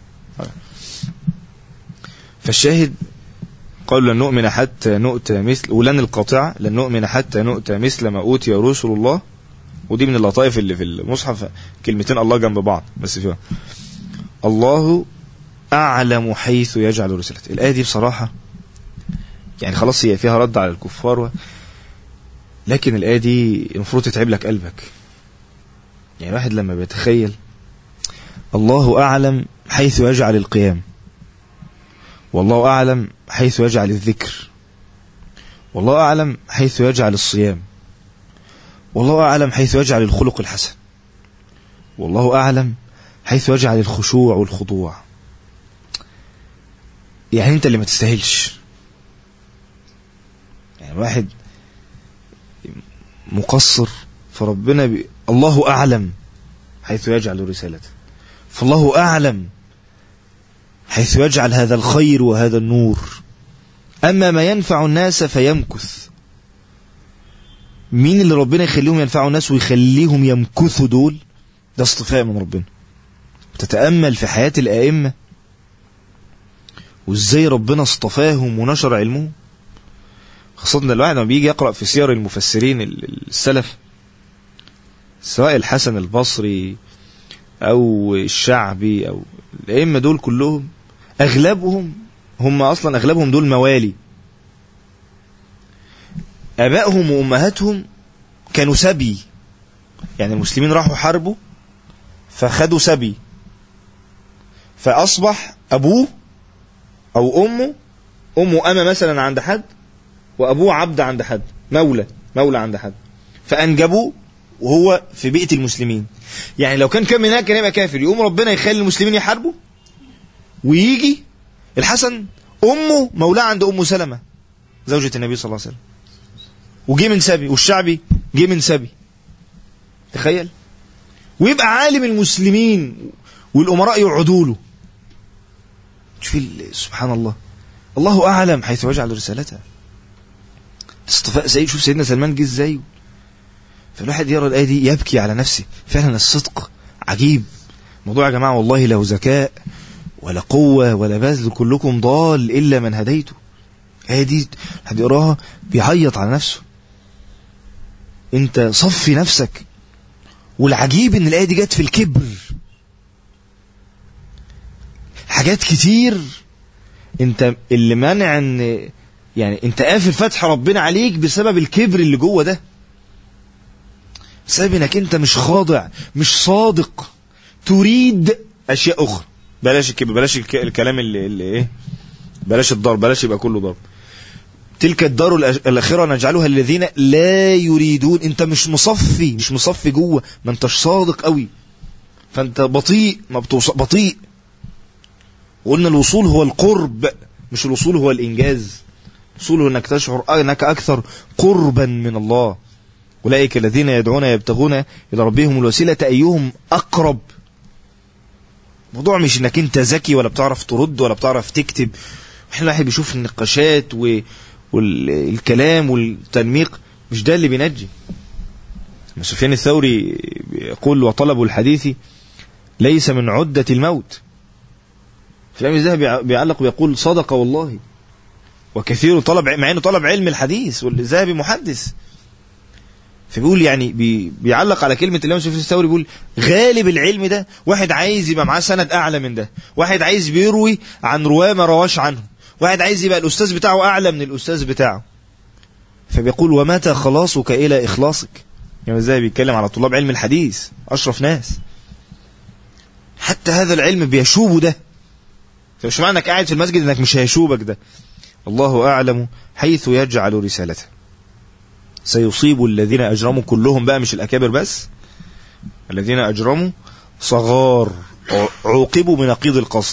فالشاهد قالوا لن نؤمن حتى نؤتى مثل، ولن القاطعة لن نؤمن حتى نؤتى مثل ما أوتي رسل الله. ودي من اللطائف اللي في المصحف، كلمتين الله جنب بعض بس فيها الله أعلم حيث يجعل رسالته. الآية دي بصراحة يعني خلاص هي فيها رد على الكفار لكن الآية دي المفروض تتعب لك قلبك. يعني واحد لما بيتخيل الله أعلم حيث يجعل القيام، والله أعلم حيث يجعل الذكر، والله أعلم حيث يجعل الصيام، والله أعلم حيث يجعل الخلق الحسن، والله أعلم حيث يجعل الخشوع والخضوع. يعني أنت اللي ما تستاهلش، يعني واحد مقصر فربنا الله أعلم حيث يجعل رسالته، فالله أعلم حيث يجعل هذا الخير وهذا النور. أما ما ينفع الناس فيمكث. مين اللي ربنا يخليهم ينفعوا الناس ويخليهم يمكثوا دول؟ ده اصطفاء من ربنا. تتأمل في حياة الآئمة وازاي ربنا اصطفاهم ونشر علمهم، خاصة الواحد لما بيجي يقرأ في سير المفسرين السلف، سواء الحسن البصري أو الشعبي أو الأئمة دول كلهم، أغلبهم هم أصلا أغلبهم دول موالي، آبائهم وأمهاتهم كانوا سبي. يعني المسلمين راحوا حاربوا فخدوا سبي، فأصبح أبوه أو أمه أمه مثلا عند حد، وأبوه عبد عند حد، مولى عند حد، فأنجبوه وهو في بيئة المسلمين. يعني لو كان من هناك كان يبقى كافر، يقوم ربنا يخلي المسلمين يحاربوا، ويجي الحسن أمه مولاه عند أم سلمة زوجة النبي صلى الله عليه وسلم، وجي من سبي، والشعبي جه من سبي. تخيل، ويبقى عالم المسلمين والأمراء يقعدوا له. شوف سبحان الله، الله أعلم حيث يجعل رسالته. اصطفاء شوف سيدنا سلمان جه ازاي. فالواحد يرى الآية دي يبكي على نفسه. فعلا الصدق عجيب. موضوع يا جماعة والله له ذكاء ولا قوة ولا بذل، كلكم ضال إلا من هديته. الآية دي حد يقراها بيعيط على نفسه. انت صفي نفسك. والعجيب ان الآية دي جت في الكبر. حاجات كتير انت اللي مانع ان يعني انت قافل فتح ربنا عليك بسبب الكبر اللي جوه ده، بسبب انك انت مش خاضع، مش صادق، تريد اشياء اخرى. بلاش الكبر، بلاش الكلام اللي ايه، بلاش الضرب، بلاش يبقى كله ضرب. تلك الدار الاخره نجعلها للذين لا يريدون. انت مش مصفي جوه، ما انتش صادق قوي، فانت بطيء، ما بتوصل، بطيء. وقلنا الوصول هو القرب، مش الوصول هو الانجاز. الوصول هو انك تشعر انك اكثر قربا من الله. اولئك الذين يدعون يبتغون الى ربهم الوسيله ايهم اقرب. الموضوع مش انك انت ذكي ولا بتعرف ترد ولا بتعرف تكتب. احنا الواحد بيشوف النقاشات والكلام والتنميق، مش ده اللي بينجي. سفيان الثوري يقول وطلب الحديث ليس من عدة الموت. الإمام الذهبي بيعلق ويقول صدق والله، وكثير طلب، مع انه طلب علم الحديث والذهبي محدث، فبيقول يعني بيعلق على كلمة الإمام سفيان الثوري، بيقول غالب العلم ده واحد عايز يبقى معاه سند أعلى من ده، واحد عايز بيروي عن رواه ما رواش عنه، واحد عايز يبقى الأستاذ بتاعه أعلى من الأستاذ بتاعه. فبيقول ومتى خلاصك إلى إخلاصك؟ يعني ازاي بيتكلم على طلاب علم الحديث أشرف ناس، حتى هذا العلم بيشوبه ده. فمش معنى انك قاعد في المسجد انك مش هيشوبك ده. الله أعلم حيث يجعل رسالته. سيصيب الذين أجرموا كلهم بقى، مش الأكابر بس، الذين أجرموا صغار عوقبوا بنقيض القصد.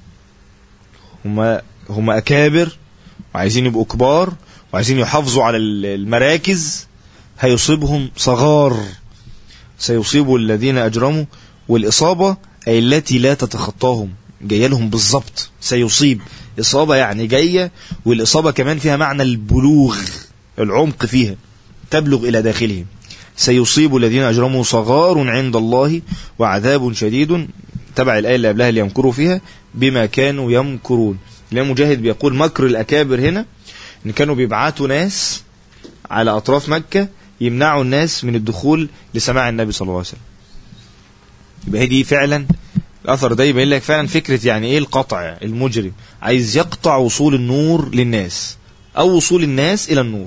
هم أكابر وعايزين يبقوا كبار وعايزين يحافظوا على المراكز، هيصيبهم صغار. سيصيب الذين أجرموا، والإصابة أي التي لا تتخطاهم، جاية لهم بالضبط. سيصيب إصابة يعني جاية، والإصابة كمان فيها معنى البلوغ، العمق فيها تبلغ إلى داخلهم. سيصيب الذين أجرموا صغار عند الله وعذاب شديد، تبع الآية اللي قبلها اللي يمكروا فيها، بما كانوا يمكرون. الإمام مجاهد بيقول مكر الأكابر هنا إن كانوا بيبعتوا ناس على أطراف مكة يمنعوا الناس من الدخول لسماع النبي صلى الله عليه وسلم. يبقى دي فعلا الأثر ده يبين لك فعلا فكرة يعني إيه القطع. المجرم عايز يقطع وصول النور للناس أو وصول الناس إلى النور.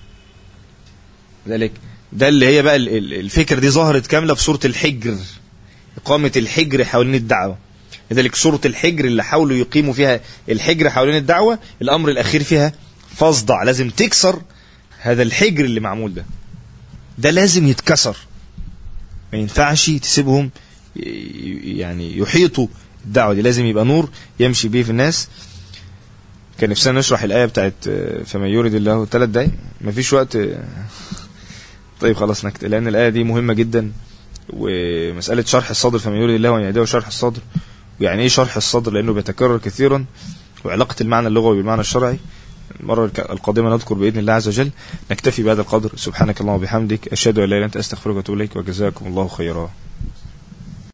ذلك ده اللي هي بقى الفكرة دي ظهرت كاملة في سورة الحجر، إقامة الحجر حوالين الدعوة. لذلك سورة الحجر اللي حاولوا يقيموا فيها الحجر حوالين الدعوة، الأمر الأخير فيها فاصدع، لازم تكسر هذا الحجر اللي معمول ده لازم يتكسر. ما ينفعش تسيبهم يعني يحيطوا الدعوة دي، لازم يبقى نور يمشي به في الناس. كان نفسنا نشرح الآية بتاعت فمن يريد الله 3 دقايق، مفيش وقت. طيب خلاص نكت، لأن الآية دي مهمة جدا. ومسألة شرح الصدر، فمن يريد الله وأن يهديه شرح الصدر، ويعني إيه شرح الصدر لأنه بيتكرر كثيرا، وعلاقة المعنى اللغوي بالمعنى الشرعي. المرة القادمة نذكر بإذن الله عز وجل. نكتفي بهذا القدر. سبحانك اللهم وبحمدك، أشهد أن لا إله إلا أنت، أستغفرك وأتوب إليك، وجزاكم الله خيرا.